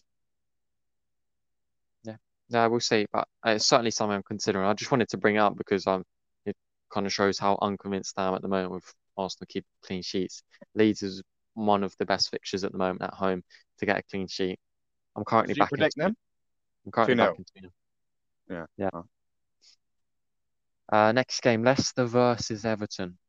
A: Yeah, no, we'll see, but uh, it's certainly something I'm considering. I just wanted to bring it up because um, it kind of shows how unconvinced I am at the moment with Arsenal keeping clean sheets. Leeds is one of the best fixtures at the moment at home to get a clean sheet. I'm currently
B: Did you
A: back into
B: predict
A: it.
B: them?
A: I'm currently
B: 2
A: back
B: nil.
A: into it.
B: Yeah.
A: Yeah.
B: Oh.
A: Uh, next game, Leicester versus Everton.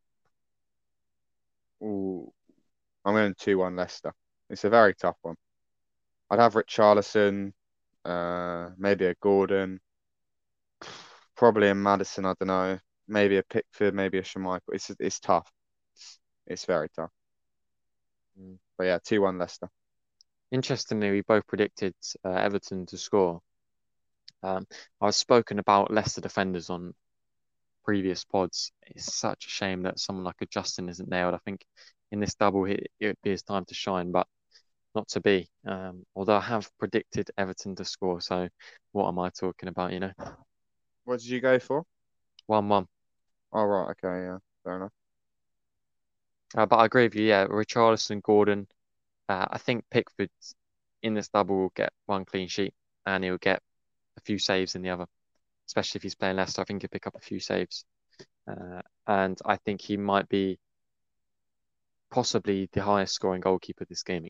B: Ooh, I'm going two one Leicester. It's a very tough one. I'd have Richarlison, uh, maybe a Gordon, probably a Madison. I don't know. Maybe a Pickford, maybe a Schmeichel. It's it's tough. It's very tough.
A: Mm.
B: But yeah, two one Leicester.
A: Interestingly, we both predicted uh, Everton to score. Um, I've spoken about Leicester defenders on previous pods. It's such a shame that someone like a Justin isn't nailed. I think in this double, it, it would be his time to shine, but not to be. Um, although I have predicted Everton to score, so what am I talking about, you know?
B: What did you go for?
A: one one.
B: Oh, right. Okay. Yeah. Fair enough.
A: Uh, but I agree with you, yeah. Richarlison, Gordon. Uh, I think Pickford in this double will get one clean sheet and he'll get a few saves in the other, especially if he's playing Leicester. I think he'll pick up a few saves. Uh, and I think he might be possibly the highest scoring goalkeeper this game.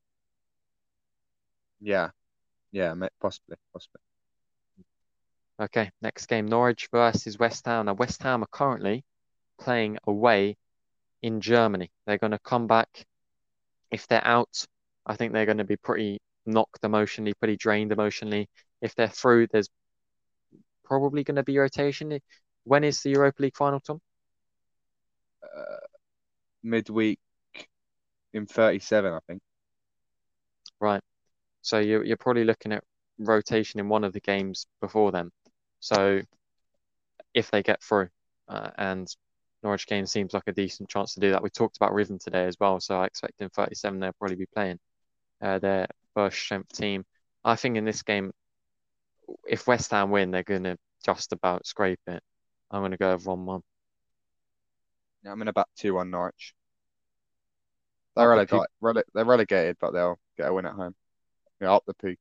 B: Yeah. Yeah. ma- Possibly. Possibly.
A: Okay, next game, Norwich versus West Ham. Now, West Ham are currently playing away in Germany. They're going to come back. If they're out, I think they're going to be pretty knocked emotionally, pretty drained emotionally. If they're through, there's probably going to be rotation. When is the Europa League final, Tom?
B: Uh, midweek in thirty-seven, I think.
A: Right. So you're, you're probably looking at rotation in one of the games before them. So if they get through, uh, and Norwich game seems like a decent chance to do that. We talked about Rhythm today as well, so I expect in thirty-seven they'll probably be playing uh, their first strength team. I think in this game, if West Ham win, they're going to just about scrape it. I'm going to go with one one.
B: Yeah, I'm in about two one Norwich. They're
A: Up the poop.
B: relegated, rele they're relegated, but they'll get a win at home. Yeah, up the peak.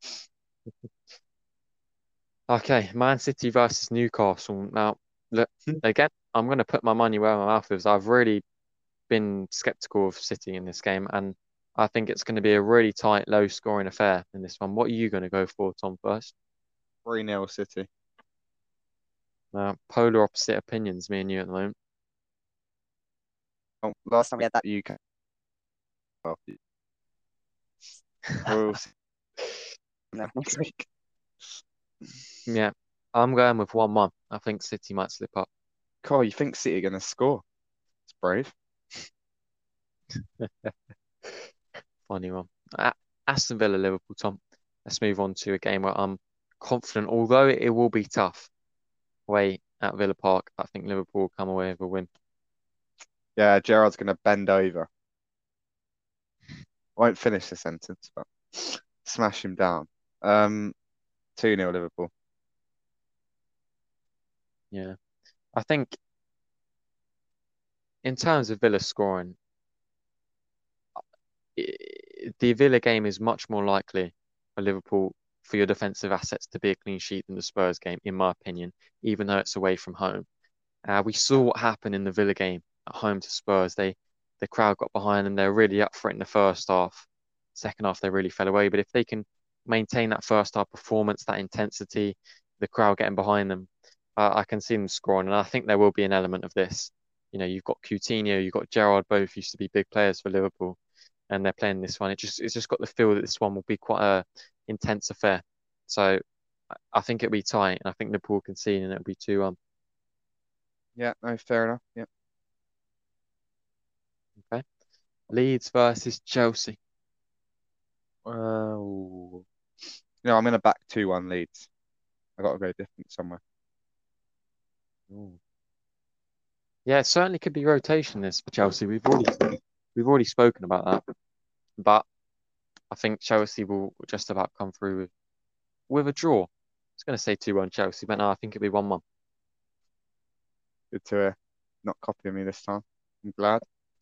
A: Okay, Man City versus Newcastle. Now, look, again, I'm going to put my money where my mouth is. I've really been skeptical of City in this game, and I think it's going to be a really tight, low-scoring affair in this one. What are you going to go for, Tom, first?
B: three nil City.
A: Uh, polar opposite opinions, me and you at the moment.
B: Oh, last time we had that, you can. Well, we'll see next week.
A: Yeah, I'm going with one one. I think City might slip up.
B: Carl, you think City are going to score? It's brave.
A: Funny one. A- Aston Villa, Liverpool, Tom. Let's move on to a game where I'm confident, although it will be tough. Away at Villa Park, I think Liverpool will come away with a win.
B: Yeah, Gerard's going to bend over. I won't finish the sentence, but smash him down. Um, two nil Liverpool.
A: Yeah, I think in terms of Villa scoring, i- the Villa game is much more likely for Liverpool for your defensive assets to be a clean sheet than the Spurs game, in my opinion, even though it's away from home. Uh, we saw what happened in the Villa game at home to Spurs. They the crowd got behind them. They're really up for it in the first half. Second half, they really fell away. But if they can maintain that first half performance, that intensity, the crowd getting behind them, uh, I can see them scoring. And I think there will be an element of this. You know, you've got Coutinho, you've got Gerrard, both used to be big players for Liverpool, and they're playing this one. It just it's just got the feel that this one will be quite a intense affair. So I I think it'll be tight, and I think Liverpool can see, and it'll be two one.
B: Yeah, no, fair enough. Yeah.
A: Okay. Leeds versus Chelsea.
B: Well, no, I'm in a back two one Leeds. I got to go different somewhere.
A: Ooh. Yeah, it certainly could be rotation this for Chelsea. We've already we've already spoken about that, but I think Chelsea will just about come through with. with a draw. I was going to say two one Chelsea, but no, I think it'll be one one.
B: Good to uh, not copying me this time. I'm glad.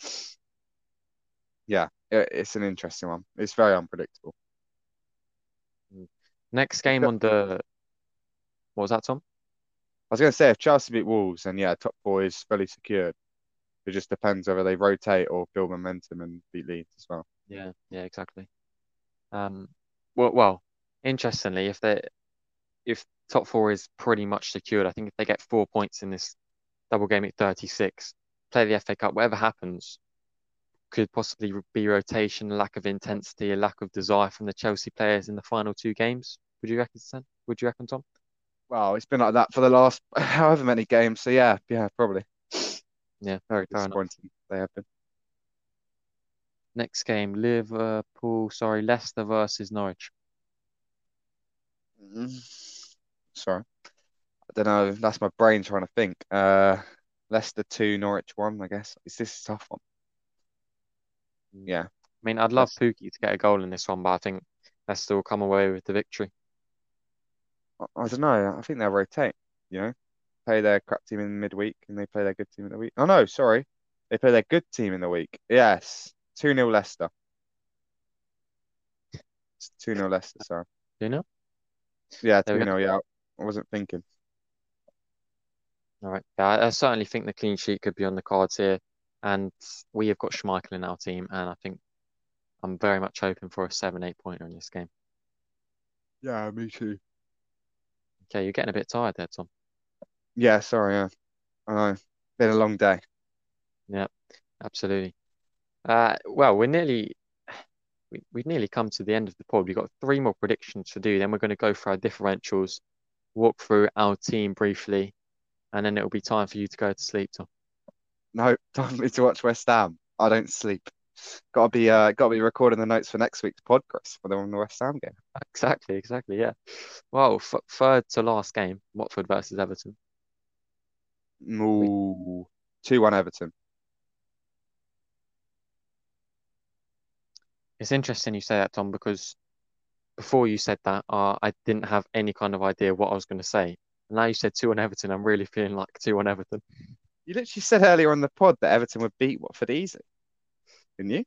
B: Yeah, it, it's an interesting one. It's very unpredictable.
A: Mm. Next
B: If
A: game
B: Ch-
A: on the, what was that, Tom?
B: I was going to say if Chelsea beat Wolves, then yeah, top four is fully secured. It just depends whether they rotate or build momentum and beat Leeds as well.
A: Yeah, yeah, exactly. Um, well, well, interestingly, if they if top four is pretty much secured, I think if they get four points in this double game at thirty-six, play the F A Cup, whatever happens, could possibly be rotation, lack of intensity, a lack of desire from the Chelsea players in the final two games. Would you reckon, Sam? Would you reckon, Tom?
B: Well, it's been like that for the last however many games. So yeah, yeah, probably.
A: Yeah,
B: Very
A: fair enough.
B: disappointing they have been.
A: Next game, Liverpool, sorry, Leicester versus Norwich.
B: Mm. Sorry, I don't know. That's my brain trying to think. Uh, Leicester two, Norwich one. I guess is this a tough one?
A: Mm.
B: Yeah,
A: I mean, I'd love
B: let's.
A: Pookie to get a goal in this one, but I think Leicester will come away with the victory.
B: I, I don't know. I think they'll rotate. You know, play their crap team in midweek and they play their good team in the week. Oh no, sorry, they play their good team in the week. Yes, two nil Leicester. It's two nil Leicester. Sorry.
A: Do you know?
B: Yeah,
A: There we
B: two
A: go.
B: nil. Yeah, I wasn't thinking.
A: All right. Yeah, I, I certainly think the clean sheet could be on the cards here. And we have got Schmeichel in our team, and I think I'm very much hoping for a seven, eight pointer in this game.
B: Yeah, me too.
A: Okay, you're getting a bit tired there, Tom.
B: Yeah, sorry. Yeah, I know. Been a long day.
A: Yeah, absolutely. Uh, well, we're nearly we, we've nearly come to the end of the pod. We've got three more predictions to do. Then we're going to go through our differentials, walk through our team briefly, and then it'll be time for you to go to sleep, Tom.
B: No, time for me to watch West Ham. I don't sleep. Got to be uh, got to be recording the notes for next week's podcast for the on the West Ham game.
A: Exactly, exactly. Yeah. Well, f third to last game, Watford versus Everton. We,
B: Ooh, two one Everton.
A: it's interesting you say that, Tom, because before you said that, uh, I didn't have any kind of idea what I was going to say. And now you said two on Everton, I'm really feeling like two on Everton.
B: You literally said earlier on the pod that Everton would beat Watford easy, didn't you?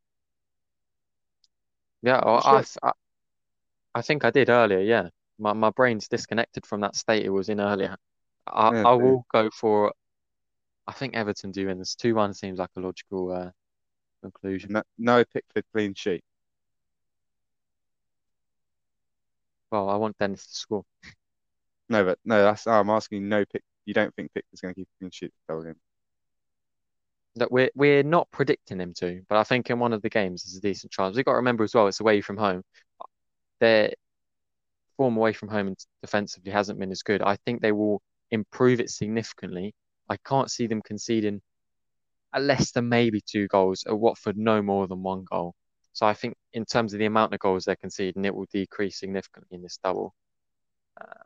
A: Yeah,
B: You
A: well, I,
B: sure?
A: th- I I think I did earlier. Yeah, my my brain's disconnected from that state it was in earlier. I
B: Yeah,
A: I
B: dear.
A: will go for. I think Everton do win this. two one seems like a logical uh, conclusion.
B: No, no Pickford clean sheet.
A: Well, I want Dennis to score.
B: No, but no, that's oh, I'm asking. You, no pick. You don't think Pickford's going to keep a clean sheet? Tell him.
A: That we're we're not predicting him to, but I think in one of the games there's a decent chance. We've got to remember as well, it's away from home. Their form away from home and defensively hasn't been as good. I think they will improve it significantly. I can't see them conceding at less than maybe two goals. At Watford, no more than one goal. So I think in terms of the amount of goals they're conceding, it will decrease significantly in this double. Uh,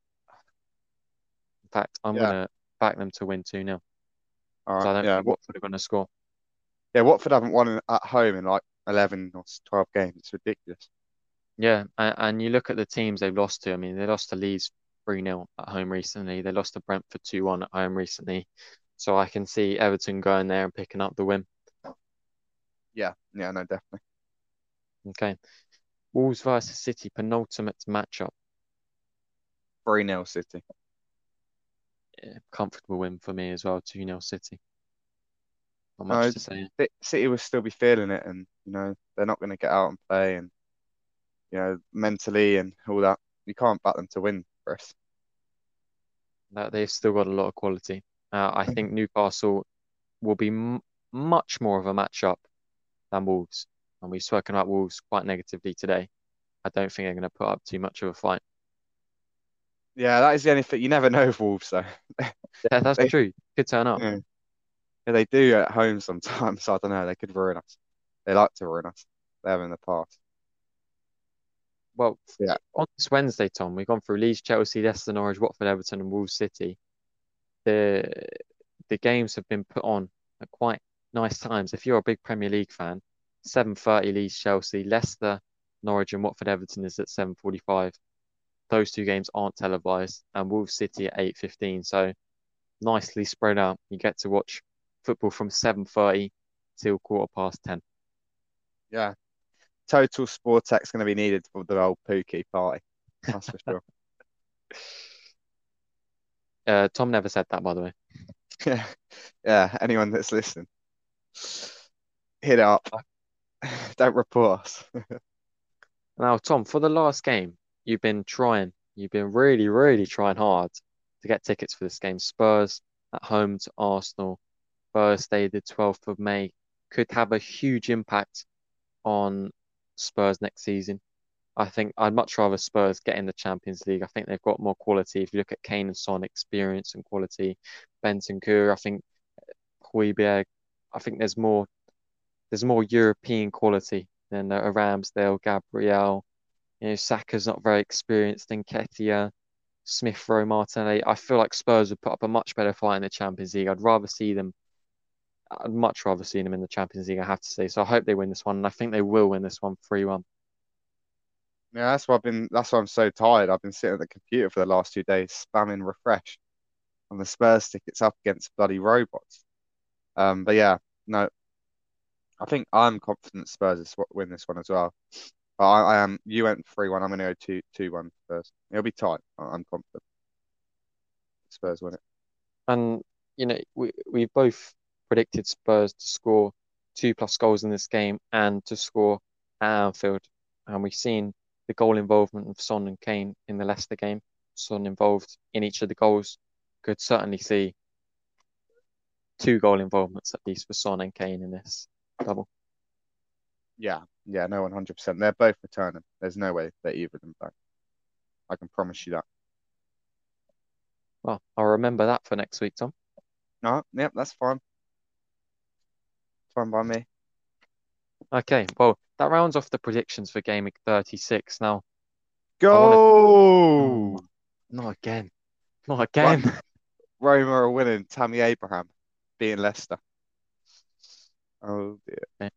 A: in fact, I'm going
B: Yeah.
A: to back them to win two nil
B: All
A: because
B: right.
A: I don't
B: Yeah.
A: think
B: What?
A: Watford are going to score.
B: Yeah. Watford haven't won at home in like eleven or twelve games. It's ridiculous.
A: Yeah, and, and you look at the teams they've lost to. I mean, they lost to Leeds three nil at home recently. They lost to Brentford two one at home recently. So I can see Everton going there and picking up the win.
B: Yeah. Yeah. No, definitely.
A: Okay. Wolves versus City, penultimate matchup.
B: three nil City.
A: Yeah, comfortable win for me as well, two nil City. Not much
B: No,
A: to say.
B: Ci- City will still be feeling it, and you know they're not going to get out and play, and you know mentally and all that. You can't back them to win, Chris.
A: That they've still got a lot of quality. Uh, I think Newcastle will be m much more of a matchup than Wolves. And we've spoken about Wolves quite negatively today. I don't think they're going to put up too much of a fight.
B: Yeah, that is the only thing. You never know with Wolves, though.
A: Yeah, that's
B: They,
A: true. Could turn up.
B: yeah, yeah, they do at home sometimes. So I don't know. They could ruin us. They like to ruin us. They have in the past.
A: Well,
B: Yeah,
A: on this Wednesday, Tom, we've gone through Leeds, Chelsea, Leicester, Norwich, Watford, Everton, and Wolves City. The the games have been put on at quite nice times. If you're a big Premier League fan, seven thirty Leeds, Chelsea, Leicester, Norwich, and Watford, Everton is at seven forty-five. those two games aren't televised, and Wolves City at eight fifteen. So nicely spread out. You get to watch football from seven thirty till quarter past ten.
B: Yeah. Total Sportex going to be needed for the old Pookie party. That's for sure.
A: Uh, Tom never said that, by the way.
B: Yeah. Yeah. Anyone that's listening, hit it up. Don't report us.
A: Now, Tom, for the last game, you've been trying, you've been really, really trying hard to get tickets for this game. Spurs at home to Arsenal, Thursday, the twelfth of May, could have a huge impact on Spurs next season. I think I'd much rather Spurs get in the Champions League. I think they've got more quality. If you look at Kane and Son experience and quality, Bentancur, I think Højbjerg, I think there's more there's more European quality than a Ramsdale, Gabriel. You know, Saka's not very experienced. Nketiah, Smith Rowe, Martinelli. I feel like Spurs would put up a much better fight in the Champions League. I'd rather see them. I'd much rather see them in the Champions League, I have to say. So I hope they win this one, and I think they will win this one three one.
B: Yeah, that's why I've been. That's why I'm so tired. I've been sitting at the computer for the last two days, spamming refresh on the Spurs tickets up against bloody robots. Um, but yeah, no, I think I'm confident Spurs is what win this one as well. But I, I am. You went three one. I'm going to go two two one first. It'll be tight. I- I'm confident Spurs win it.
A: And you know, we we've both predicted Spurs to score two plus goals in this game and to score at Anfield. And we've seen the goal involvement of Son and Kane in the Leicester game. Son involved in each of the goals. Could certainly see two goal involvements at least for Son and Kane in this double.
B: Yeah, yeah, no, one hundred percent. They're both returning. There's no way that either of them back. I can promise you that.
A: Well, I'll remember that for next week, Tom.
B: No, yep, that's fine. Fine by me.
A: Okay, well, that rounds off the predictions for game week thirty-six. Now, I want to. Oh,
B: Go!
A: not again. Not
B: Ro
A: again.
B: Roma are winning. Tammy Abraham beating Leicester. Oh dear.
A: Okay,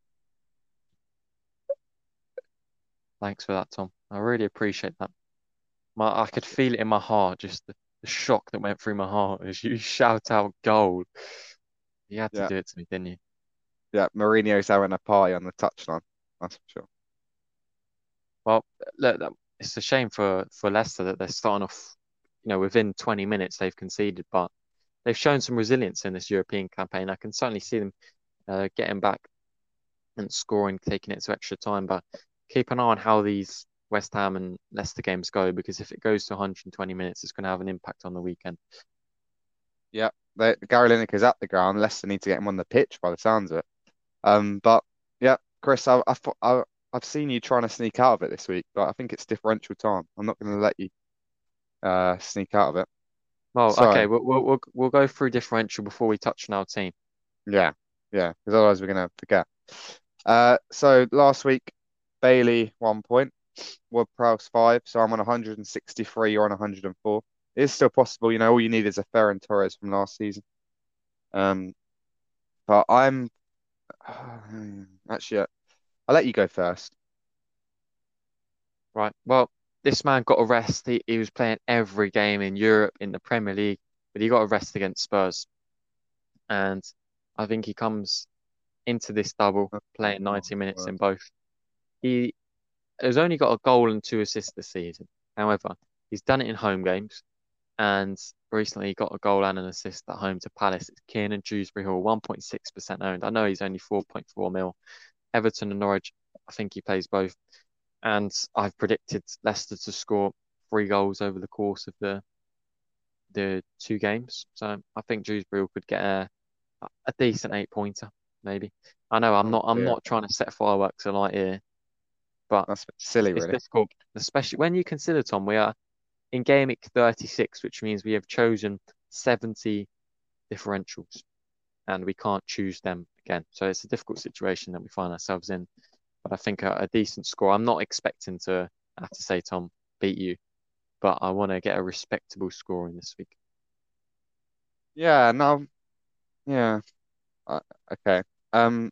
A: thanks for that, Tom. I really appreciate that. My, I could
B: That's
A: feel it in my heart, just the, the shock that went through my heart as you shout out goal. You had to
B: Yeah,
A: do it to me, didn't you?
B: yeah. Mourinho's having a party on the touchline. That's for sure.
A: Well, look, that- it's a shame for for Leicester that they're starting off, you know, within twenty minutes they've conceded, but they've shown some resilience in this European campaign. I can certainly see them uh, getting back and scoring, taking it to extra time. But keep an eye on how these West Ham and Leicester games go, because if it goes to one hundred twenty minutes, it's going to have an impact on the weekend.
B: Yeah, they, Gary Lineker's at the ground. Leicester need to get him on the pitch by the sounds of it. Um, but yeah, Chris, I, I, thought- I I've seen you trying to sneak out of it this week, but I think it's differential time. I'm not going to let you uh sneak out of it.
A: Well,
B: So
A: okay, we'll we'll we'll, we'll go through differential before we touch on our team.
B: yeah, yeah, because otherwise we're going to forget. Uh, so last week, Bailey one point, Ward-Prowse five, so I'm on one hundred sixty-three, you're on one hundred four. It is still possible, you know, all you need is a Ferran Torres from last season. Um, but I'm actually, uh, I'll let you go first.
A: Right. Well, this man got a rest. He, he was playing every game in Europe, in the Premier League, but he got a rest against Spurs. And I think he comes into this double
B: Oh,
A: playing ninety
B: my
A: minutes in
B: word.
A: both. He has only got a goal and two assists this season. However, he's done it in home games, and recently he got a goal and an assist at home to Palace. It's Kiernan Dewsbury Hall, one point six percent owned. I know he's only four point four mil. Everton and Norwich, I think he plays both. And I've predicted Leicester to score three goals over the course of the the two games. So I think Dewsbury could get a a decent eight pointer, maybe. I know I'm
B: Oh
A: not I'm
B: dear.
A: not trying to set fireworks alight here, but
B: That's a bit
A: it's,
B: silly,
A: it's
B: really.
A: difficult, especially when you consider, Tom, we are in game week thirty-six, which means we have chosen seventy differentials and we can't choose them again. So it's a difficult situation that we find ourselves in. But I think a, a decent score. I'm not expecting to, I have to say, Tom, beat you, but I want to get a respectable score in this week.
B: Yeah, no, yeah. Uh, okay. Um,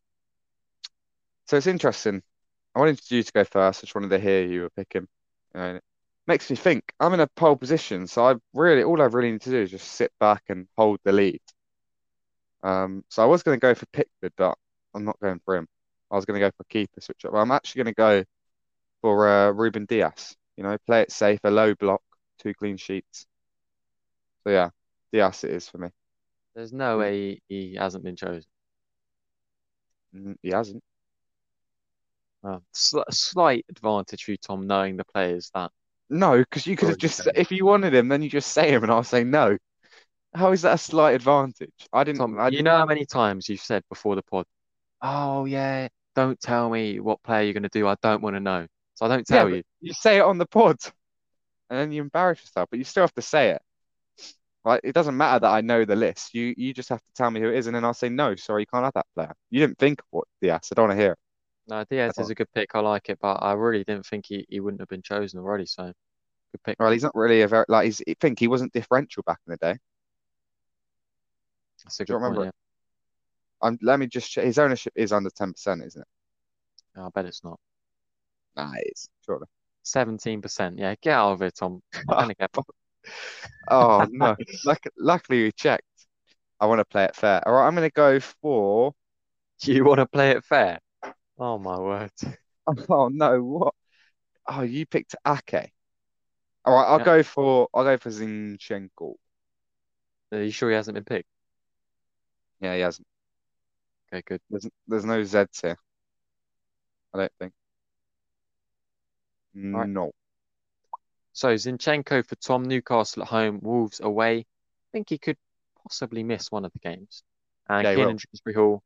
B: so it's interesting. I wanted you to go first. I just wanted to hear you were picking. You know, makes me think. I'm in a pole position, so I really all I really need to do is just sit back and hold the lead. Um, so I was going to go for Pickford, but I'm not going for him. I was going to go for keeper switch up. But I'm actually going to go for uh, Ruben Diaz. You know, play it safe, a low block, two clean sheets. So yeah, Diaz it is for me.
A: There's no
B: Who's-
A: way he, he hasn't been chosen.
B: mm, He hasn't.
A: Uh, sl slight advantage for you, Tom, knowing the players that
B: No, because you could have
A: already
B: just,
A: chosen.
B: if you wanted him, then you just say him, and I'll say no. How is that a slight advantage? I didn't.
A: Tom,
B: I
A: you know how many times you've said before the pod, "Oh yeah, don't tell me what player you're going to do. I don't want to know." So I don't
B: Yeah,
A: tell
B: but
A: you.
B: you say it on the pod, and then you embarrass yourself. But you still have to say it. Like it doesn't matter that I know the list. You you just have to tell me who it is, and then I'll say no. Sorry, you can't have that player. You didn't think of what Diaz. I don't want to hear it.
A: No,
B: I
A: Diaz is
B: don't.
A: a good pick. I like it, but I really didn't think he, he wouldn't have been chosen already. So good pick.
B: Well, he's not really a very like he's. I think he wasn't differential back in the day.
A: That's a
B: Do you
A: good point.
B: remember?
A: Yeah,
B: I'm, let me just check. His ownership is under ten percent, isn't it?
A: I bet it's not.
B: Nah, it is. Surely.
A: seventeen percent. Yeah, get out of it, Tom. You're gonna get.
B: Oh no. Luck, luckily we checked. I want to play it fair. All right, I'm going to go for.
A: You want to play it fair? Oh my word.
B: Oh no, what? Oh, you picked Ake. All right, I'll
A: Yeah.
B: go for. I'll go for Zinchenko.
A: Are you sure he hasn't been picked?
B: Yeah, he hasn't.
A: Okay, good.
B: There's there's no Zeds here. I don't think.
A: All right.
B: No.
A: So Zinchenko for Tom, Newcastle at home, Wolves away. I think he could possibly miss one of the games. And
B: Yeah, he will.
A: Kiernan Dewsbury Hall,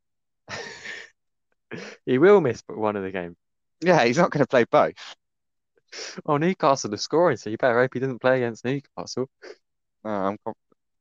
A: he will miss but one of the games.
B: Yeah, he's not going to play both.
A: Oh, Newcastle are scoring, so you better hope he doesn't play against Newcastle.
B: No, I'm conf-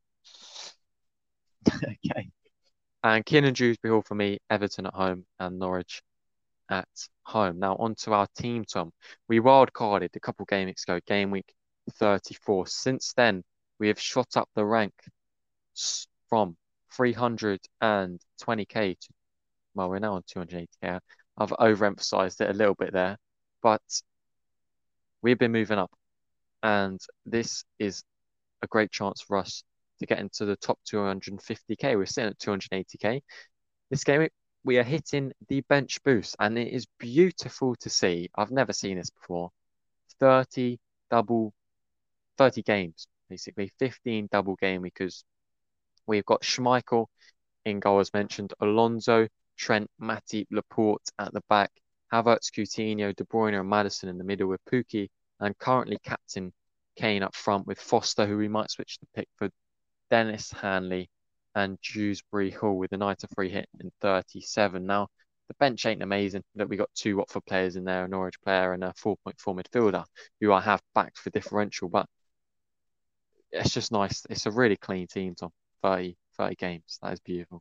A: Okay. And Kiernan Dewsbury Hall for me, Everton at home and Norwich at home. Now on to our team, Tom. We wild carded a couple game weeks ago, game week thirty-four. Since then, we have shot up the rank s- from three hundred twenty k to, well, we're now on two hundred eighty k. I've overemphasized it a little bit there, but we've been moving up, and this is a great chance for us to get into the top two hundred fifty k. We're sitting at two hundred eighty k. This game, we are hitting the bench boost, and it is beautiful to see. I've never seen this before. thirty double, thirty games, basically, fifteen double game because we've got Schmeichel in goal, as mentioned, Alonso, Trent, Matip, Laporte at the back, Havertz, Coutinho, De Bruyne, and Maddison in the middle with Pukki, and currently captain Kane up front with Foster, who we might switch to Pickford, Dennis Hanley, and Dewsbury Hall with a ninety-three hit in thirty-seven. Now, the bench ain't amazing. That we got two Watford players in there, a Norwich player and a four point four midfielder, who I have backed for differential, but it's just nice. It's a really clean team, Tom. thirty, thirty games. That is beautiful.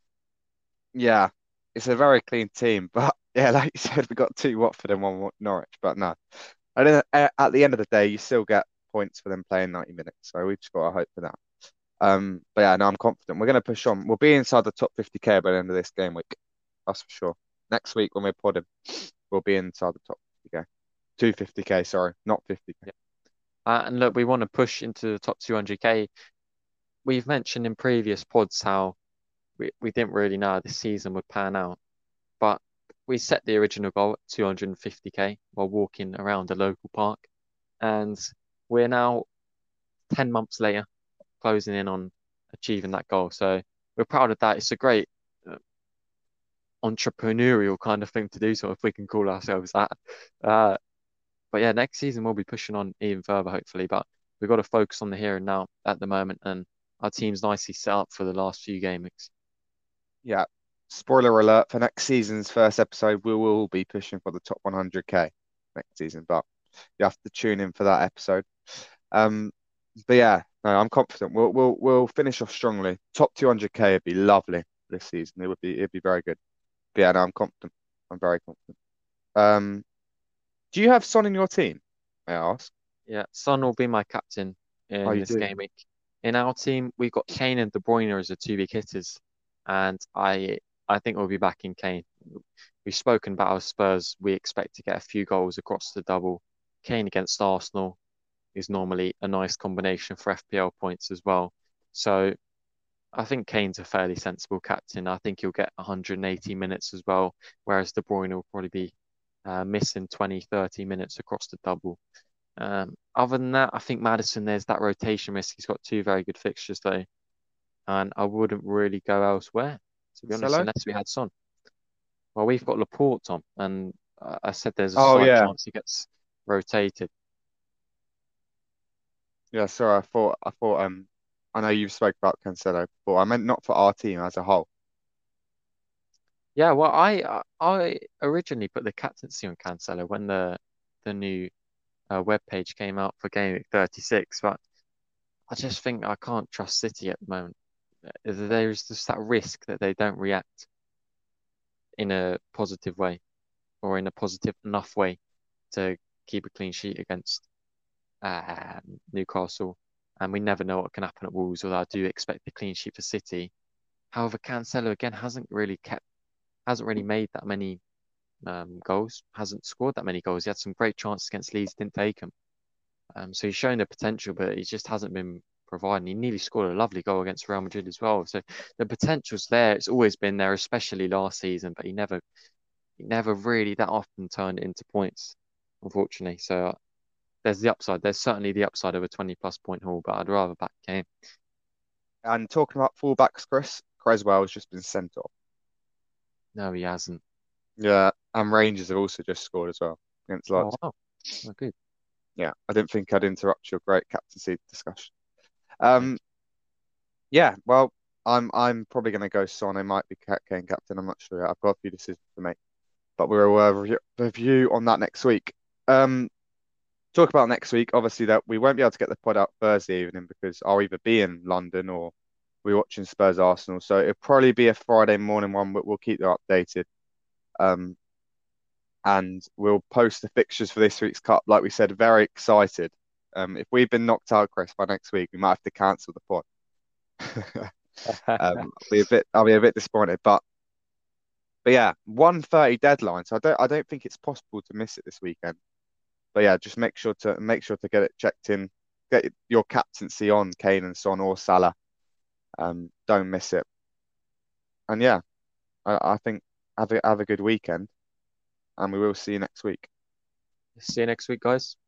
B: yeah, it's a very clean team, but yeah, like you said, we got two Watford and one Wa- Norwich. But no, I don't. At at the end of the day, you still get points for them playing ninety minutes. So we've just got to hope for that. Um, but yeah, no, I'm confident. We're going to push on. We'll be inside the top fifty k by the end of this game week. That's for sure. Next week when we're podding, we'll be inside the top fifty k. two hundred fifty k, sorry, not fifty k.
A: Yeah. Uh, and look, we want to push into the top two hundred k. We've mentioned in previous pods how we, we didn't really know how this season would pan out, but we set the original goal at two hundred fifty k while walking around a local park. And we're now ten months later, closing in on achieving that goal. So we're proud of that. It's a great uh, entrepreneurial kind of thing to do, so if we can call ourselves that. Uh, but yeah, next season we'll be pushing on even further, hopefully. But we've got to focus on the here and now at the moment, and our team's nicely set up for the last few game weeks.
B: Yeah. Spoiler alert for next season's first episode, we will be pushing for the top one hundred k next season, but you have to tune in for that episode. Um, but yeah, no, I'm confident. We'll we'll we'll finish off strongly. Top two hundred k would be lovely this season. It would be it'd be very good. But yeah, no, I'm confident. I'm very confident. Um, do you have Son in your team? May I ask?
A: Yeah, Son will be my captain
B: Oh,
A: in
B: you
A: this
B: do.
A: game week. In our team, we've got Kane and De Bruyne as the two big hitters, and I I think we'll be back in Kane. We've spoken about our Spurs. We expect to get a few goals across the double. Kane against Arsenal is normally a nice combination for F P L points as well. So I think Kane's a fairly sensible captain. I think he'll get one hundred eighty minutes as well, whereas De Bruyne will probably be uh, missing twenty, thirty minutes across the double. Um, other than that, I think Maddison, there's that rotation risk. He's got two very good fixtures though, and I wouldn't really go elsewhere, to be honest,
B: Cancelo?
A: unless we had Son. Well, we've got Laporte, Tom, and uh, I said there's a
B: Oh
A: slight
B: yeah,
A: chance he gets rotated.
B: yeah. Sorry, I thought I thought um I know you've spoke about Cancelo before. I meant not for our team as a whole.
A: Yeah, well, I I originally put the captaincy on Cancelo when the the new uh, web page came out for Game Week thirty-six, but I just think I can't trust City at the moment. Uh, There's just that risk that they don't react in a positive way or in a positive enough way to keep a clean sheet against um, Newcastle. And we never know what can happen at Wolves, although I do expect a clean sheet for City. However, Cancelo again hasn't really kept, hasn't really made that many um, goals, hasn't scored that many goals. He had some great chances against Leeds, didn't take them. Um, so he's shown the potential, but he just hasn't been providing. He nearly scored a lovely goal against Real Madrid as well. So the potential's there. It's always been there, especially last season, but he never, he never really that often turned it into points, unfortunately. So uh, there's the upside. There's certainly the upside of a twenty plus point haul, but I'd rather back Kane.
B: And talking about fullbacks, Chris, Creswell has just been sent off.
A: No, he hasn't.
B: Yeah, and Rangers have also just scored as well against
A: Oh,
B: Leipzig.
A: wow. Oh, good.
B: Yeah, I didn't think I'd interrupt your great captaincy discussion.
A: Thank
B: Um, yeah, well, I'm I'm probably going to go Son. I might be Ca- Kane captain. I'm not sure yet. I've got a few decisions to make, but we'll uh, review, review on that next week. Um, talk about next week. Obviously, that we won't be able to get the pod out Thursday evening because I'll either be in London or we're watching Spurs Arsenal. So it'll probably be a Friday morning one, but we'll keep you updated. Um, and we'll post the fixtures for this week's cup. Like we said, very excited. Um, if we've been knocked out, Chris, by next week, we might have to cancel the pod.
A: you.
B: Um, I'll be a bit, I'll be a bit disappointed, but but yeah, one thirty deadline. So I don't, I don't think it's possible to miss it this weekend. But yeah, just make sure to make sure to get it checked in. Get your captaincy on Kane and Son or Salah. Um, don't miss it. And yeah, I, I think have a have a good weekend, and we will see you next week.
A: See you next week, guys.